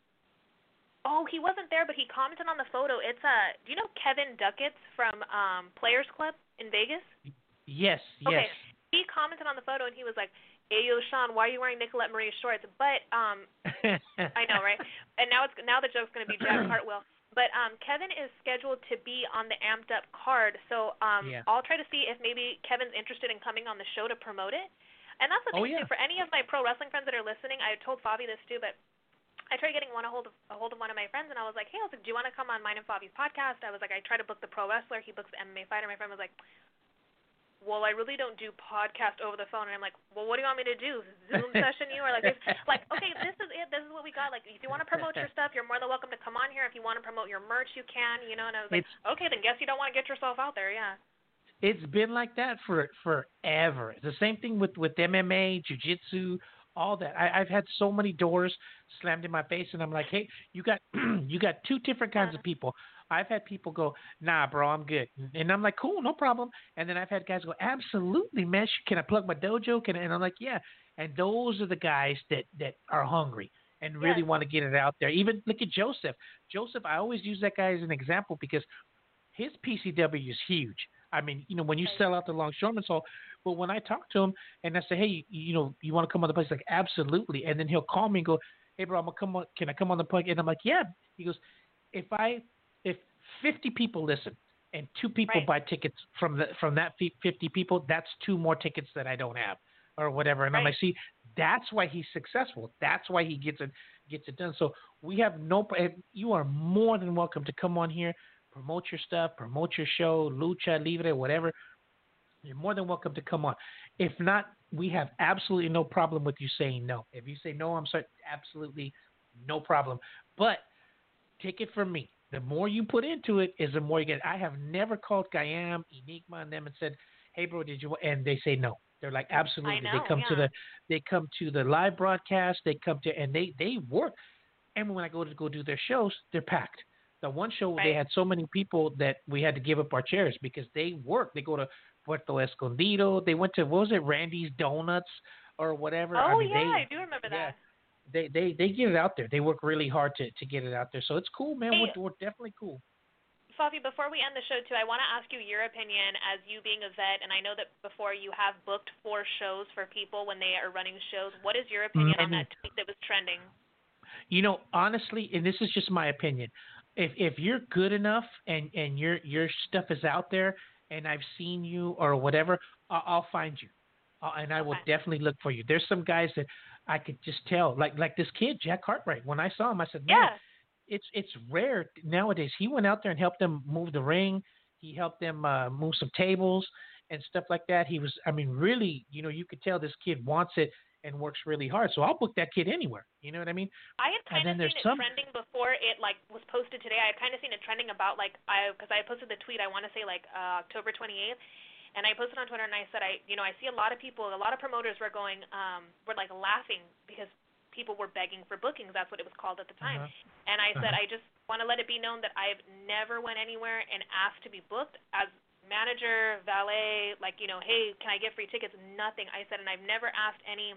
oh, he wasn't there, but he commented on the photo. It's, uh, do you know Kevin Duckets from um, Players Club in Vegas? Yes, yes. Okay. He commented on the photo, and he was like, hey, yo, Sean, why are you wearing Nicolette Marie shorts? But, um, I know, right? And now it's now the joke's going to be Jack Hartwell. But um, Kevin is scheduled to be on the Amped Up card, so um, yeah. I'll try to see if maybe Kevin's interested in coming on the show to promote it. And that's the thing, oh, yeah. too. For any of my pro wrestling friends that are listening, I told Fabi this, too, but I tried getting one a hold of a hold of one of my friends, and I was like, hey, I was like, do you want to come on mine and Fabi's podcast? I was like, I try to book the pro wrestler. He books the M M A fighter. My friend was like, well, I really don't do podcast over the phone. And I'm like, well, what do you want me to do? Zoom session you? Or like, like, okay, this is it. This is what we got. Like, if you want to promote your stuff, you're more than welcome to come on here. If you want to promote your merch, you can, you know. And I was like, it's, okay, then guess you don't want to get yourself out there, yeah. It's been like that for forever. The same thing with, with M M A, jiu-jitsu, all that. I, I've had so many doors slammed in my face, and I'm like, hey, you got you got two different kinds of people. I've had people go, nah, bro, I'm good. And I'm like, cool, no problem. And then I've had guys go, absolutely, man. Can I plug my dojo? Can I? And I'm like, yeah. And those are the guys that, that are hungry and really yes. want to get it out there. Even look at Joseph. Joseph, I always use that guy as an example because his P C W is huge. I mean, you know, when you sell out the Longshoremen's Hall, but when I talk to him and I say, hey, you, you know, you want to come on the place? He's like, absolutely. And then he'll call me and go, hey, bro, I'm gonna come on. Can I come on the podcast? And I'm like, yeah. He goes, if I if fifty people listen and two people right. buy tickets from the from that fifty people, that's two more tickets that I don't have or whatever. And right. I'm like, see, that's why he's successful. That's why he gets it gets it done. So we have no. You are more than welcome to come on here, promote your stuff, promote your show, Lucha Libre, whatever. You're more than welcome to come on. If not, we have absolutely no problem with you saying no. If you say no, I'm sorry, absolutely no problem. But take it from me. The more you put into it is the more you get. I have never called Gayam, Enigma, and them and said, hey, bro, did you – and they say no. They're like, absolutely. I know, they come yeah. to the they come to the live broadcast. They come to – and they, they work. And when I go to go do their shows, they're packed. The one show right. they had so many people that we had to give up our chairs because they work. They go to Puerto Escondido. They went to, what was it, Randy's Donuts or whatever. Oh, I mean, yeah, they, I do remember yeah, that. They, they they get it out there. They work really hard to, to get it out there. So it's cool, man. Hey, we're, we're definitely cool. Favi, before we end the show, too, I want to ask you your opinion as you being a vet, and I know that before you have booked four shows for people when they are running shows. What is your opinion Many. on that tweet that was trending? You know, honestly, and this is just my opinion, if if you're good enough and, and your your stuff is out there and I've seen you or whatever, I'll, I'll find you. Uh, and I will Okay. definitely look for you. There's some guys that I could just tell, like like this kid, Jack Cartwright. When I saw him, I said, man, Yeah. it's it's rare nowadays. He went out there and helped them move the ring. He helped them uh, move some tables and stuff like that. He was, I mean, really, you know, you could tell this kid wants it and works really hard. So I'll book that kid anywhere. You know what I mean? I had kind And then of there's seen it some- trending before it like was posted today. I had kind of seen it trending about like I because I posted the tweet. I want to say like uh, October twenty-eighth, and I posted on Twitter and I said I you know I see a lot of people, a lot of promoters were going um were like laughing because people were begging for bookings. That's what it was called at the time. Uh-huh. And I said Uh-huh. I just want to let it be known that I've never went anywhere and asked to be booked as manager, valet, like you know, hey, can I get free tickets? Nothing. I said, and I've never asked any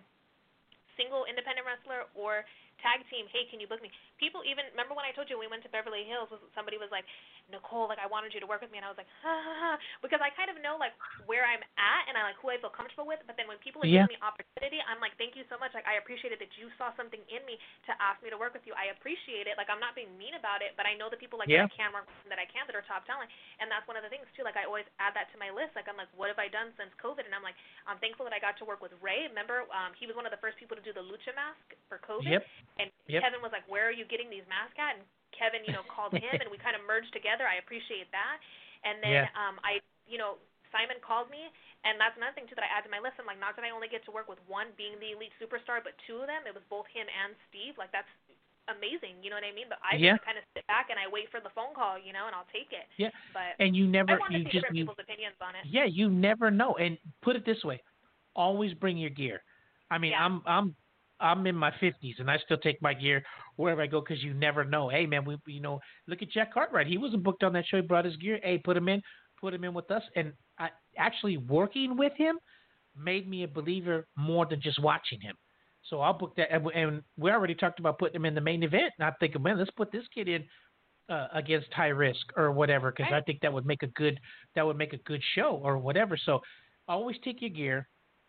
single independent wrestler or tag team, hey, can you book me? People even, remember when I told you we went to Beverly Hills, somebody was like, Nicole, like I wanted you to work with me, and I was like, ha, ha, ha, because I kind of know like where I'm at and I like who I feel comfortable with, but then when people are Yeah. giving me opportunity, I'm like, thank you so much, like I appreciated that you saw something in me to ask me to work with you. I appreciate it, like I'm not being mean about it, but I know the people like Yeah. that I can work with and that I can that are top talent, and that's one of the things too, like I always add that to my list, like I'm like, what have I done since COVID? And I'm like, I'm thankful that I got to work with Ray. Remember, um, he was one of the first people to do the Lucha mask for COVID. Yep. And Yep. Kevin was like, where are you getting these masks at? And Kevin, you know, called him, and we kind of merged together. I appreciate that. And then Yeah. um, I, you know, Simon called me, and that's another thing, too, that I add to my list. I'm like, not that I only get to work with one being the elite superstar, but two of them, it was both him and Steve. Like, that's amazing, you know what I mean? But I Yeah. just kind of sit back and I wait for the phone call, you know, and I'll take it. Yeah. But And you never, I want you to see just, different you, people's opinions on it. yeah, you never know. And put it this way, always bring your gear. I mean, Yeah. I'm, I'm, I'm in my fifties and I still take my gear wherever I go because you never know. Hey, man, we, you know, look at Jack Cartwright. He wasn't booked on that show. He brought his gear. Hey, put him in, put him in with us. And I, actually working with him made me a believer more than just watching him. So I'll book that. And, and we already talked about putting him in the main event. And I'm thinking, man, let's put this kid in uh, against High Risk or whatever because Right. I think that would make a good that would make a good show or whatever. So always take your gear.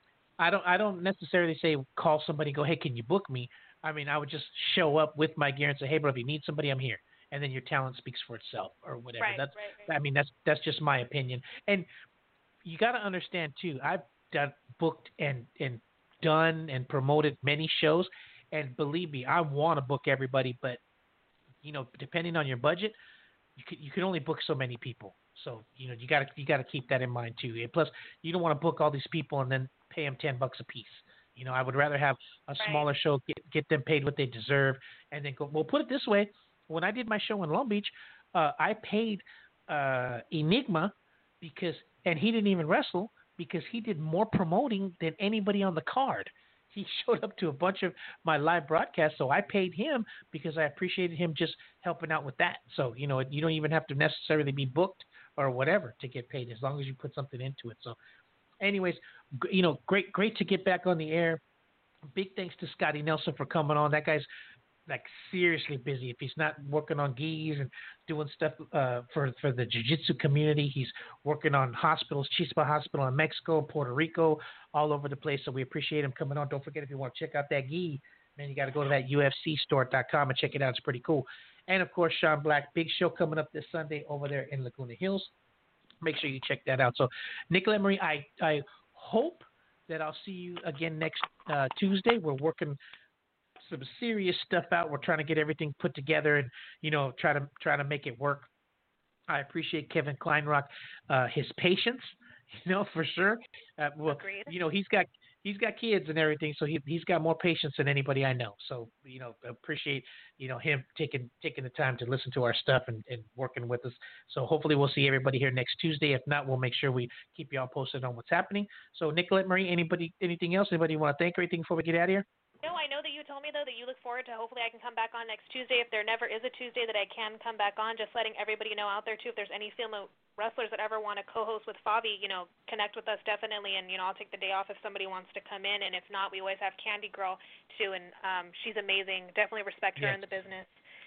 I don't I don't necessarily say call somebody, go, hey, can you book me? I mean, I would just show up with my gear and say, hey, bro, if you need somebody, I'm here. And then your talent speaks for itself or whatever. Right, that's right, right. I mean, that's that's just my opinion. And you got to understand too. I've done booked and and done and promoted many shows, and believe me, I want to book everybody, but you know, depending on your budget, you can you can only book so many people. So you know, you got to you got to keep that in mind too. And plus, you don't want to book all these people and then pay them ten bucks a piece. You know, I would rather have a Right. smaller show, get get them paid what they deserve, and then go. Well, put it this way: when I did my show in Long Beach, uh, I paid uh, Enigma because, and he didn't even wrestle because he did more promoting than anybody on the card. He showed up to a bunch of my live broadcasts, so I paid him because I appreciated him just helping out with that. So you know, you don't even have to necessarily be booked or whatever to get paid as long as you put something into it. So, anyways, g- you know, great, great to get back on the air. Big thanks to Scotty Nelson for coming on. That guy's like seriously busy. If he's not working on gis and doing stuff uh, for for the jiu-jitsu community, he's working on hospitals, Chispa Hospital in Mexico, Puerto Rico, all over the place. So we appreciate him coming on. Don't forget, if you want to check out that gi, man, you got to go to that U F C store dot com and check it out. It's pretty cool. And of course, Sean Black, big show coming up this Sunday over there in Laguna Hills. Make sure you check that out. So, Nicolette Marie, I I hope that I'll see you again next uh, Tuesday. We're working some serious stuff out. We're trying to get everything put together and, you know, try to try to make it work. I appreciate Kevin Kleinrock, uh, his patience, you know, for sure. Uh, well, Agreed. you know, he's got he's got kids and everything, so he he's got more patience than anybody I know. So, you know, appreciate, you know, him taking taking the time to listen to our stuff and, and working with us. So hopefully we'll see everybody here next Tuesday. If not, we'll make sure we keep you all posted on what's happening. So, Nicolette Marie, anybody anything else? Anybody want to thank or anything before we get out of here? No, I know that you told me, though, that you look forward to hopefully I can come back on next Tuesday. If there never is a Tuesday that I can come back on, just letting everybody know out there, too, if there's any female wrestlers that ever want to co-host with Favi, you know, connect with us definitely. And, you know, I'll take the day off if somebody wants to come in. And if not, we always have Candy Girl, too. And um, she's amazing. Definitely respect her Yes. in the business.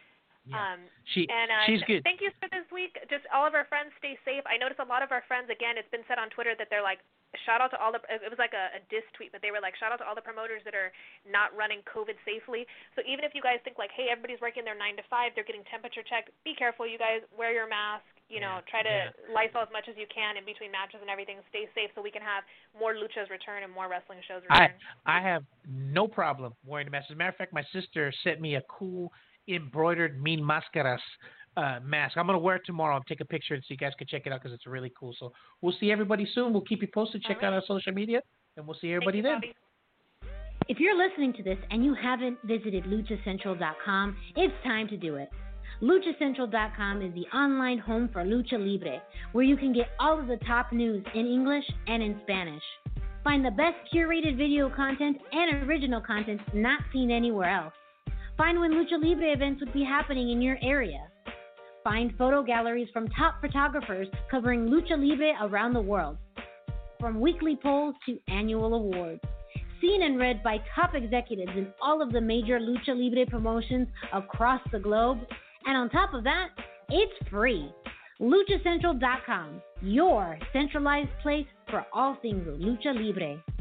Yeah. Um, she and uh, she's good. Thank you for this week. Just all of our friends stay safe. I noticed a lot of our friends, again, it's been said on Twitter that they're like, shout out to all the, it was like a, a diss tweet, but they were like, shout out to all the promoters that are not running COVID safely. So even if you guys think like, hey, everybody's working their nine to five, they're getting temperature checked, be careful, you guys. Wear your mask. You know, yeah, try to yeah. Lysol as much as you can in between matches and everything. Stay safe so we can have more luchas return and more wrestling shows return. I I have no problem wearing a mask. As a matter of fact, my sister sent me a cool embroidered Mean Mascaras uh, mask. I'm going to wear it tomorrow. I'll take a picture and so you guys can check it out because it's really cool. So we'll see everybody soon. We'll keep you posted. Check right. out our social media, and we'll see everybody you, then. Bobby. If you're listening to this and you haven't visited lucha central dot com, it's time to do it. lucha central dot com is the online home for Lucha Libre, where you can get all of the top news in English and in Spanish. Find the best curated video content and original content not seen anywhere else. Find when Lucha Libre events would be happening in your area. Find photo galleries from top photographers covering Lucha Libre around the world. From weekly polls to annual awards. Seen and read by top executives in all of the major Lucha Libre promotions across the globe. And on top of that, it's free. lucha central dot com, your centralized place for all things Lucha Libre.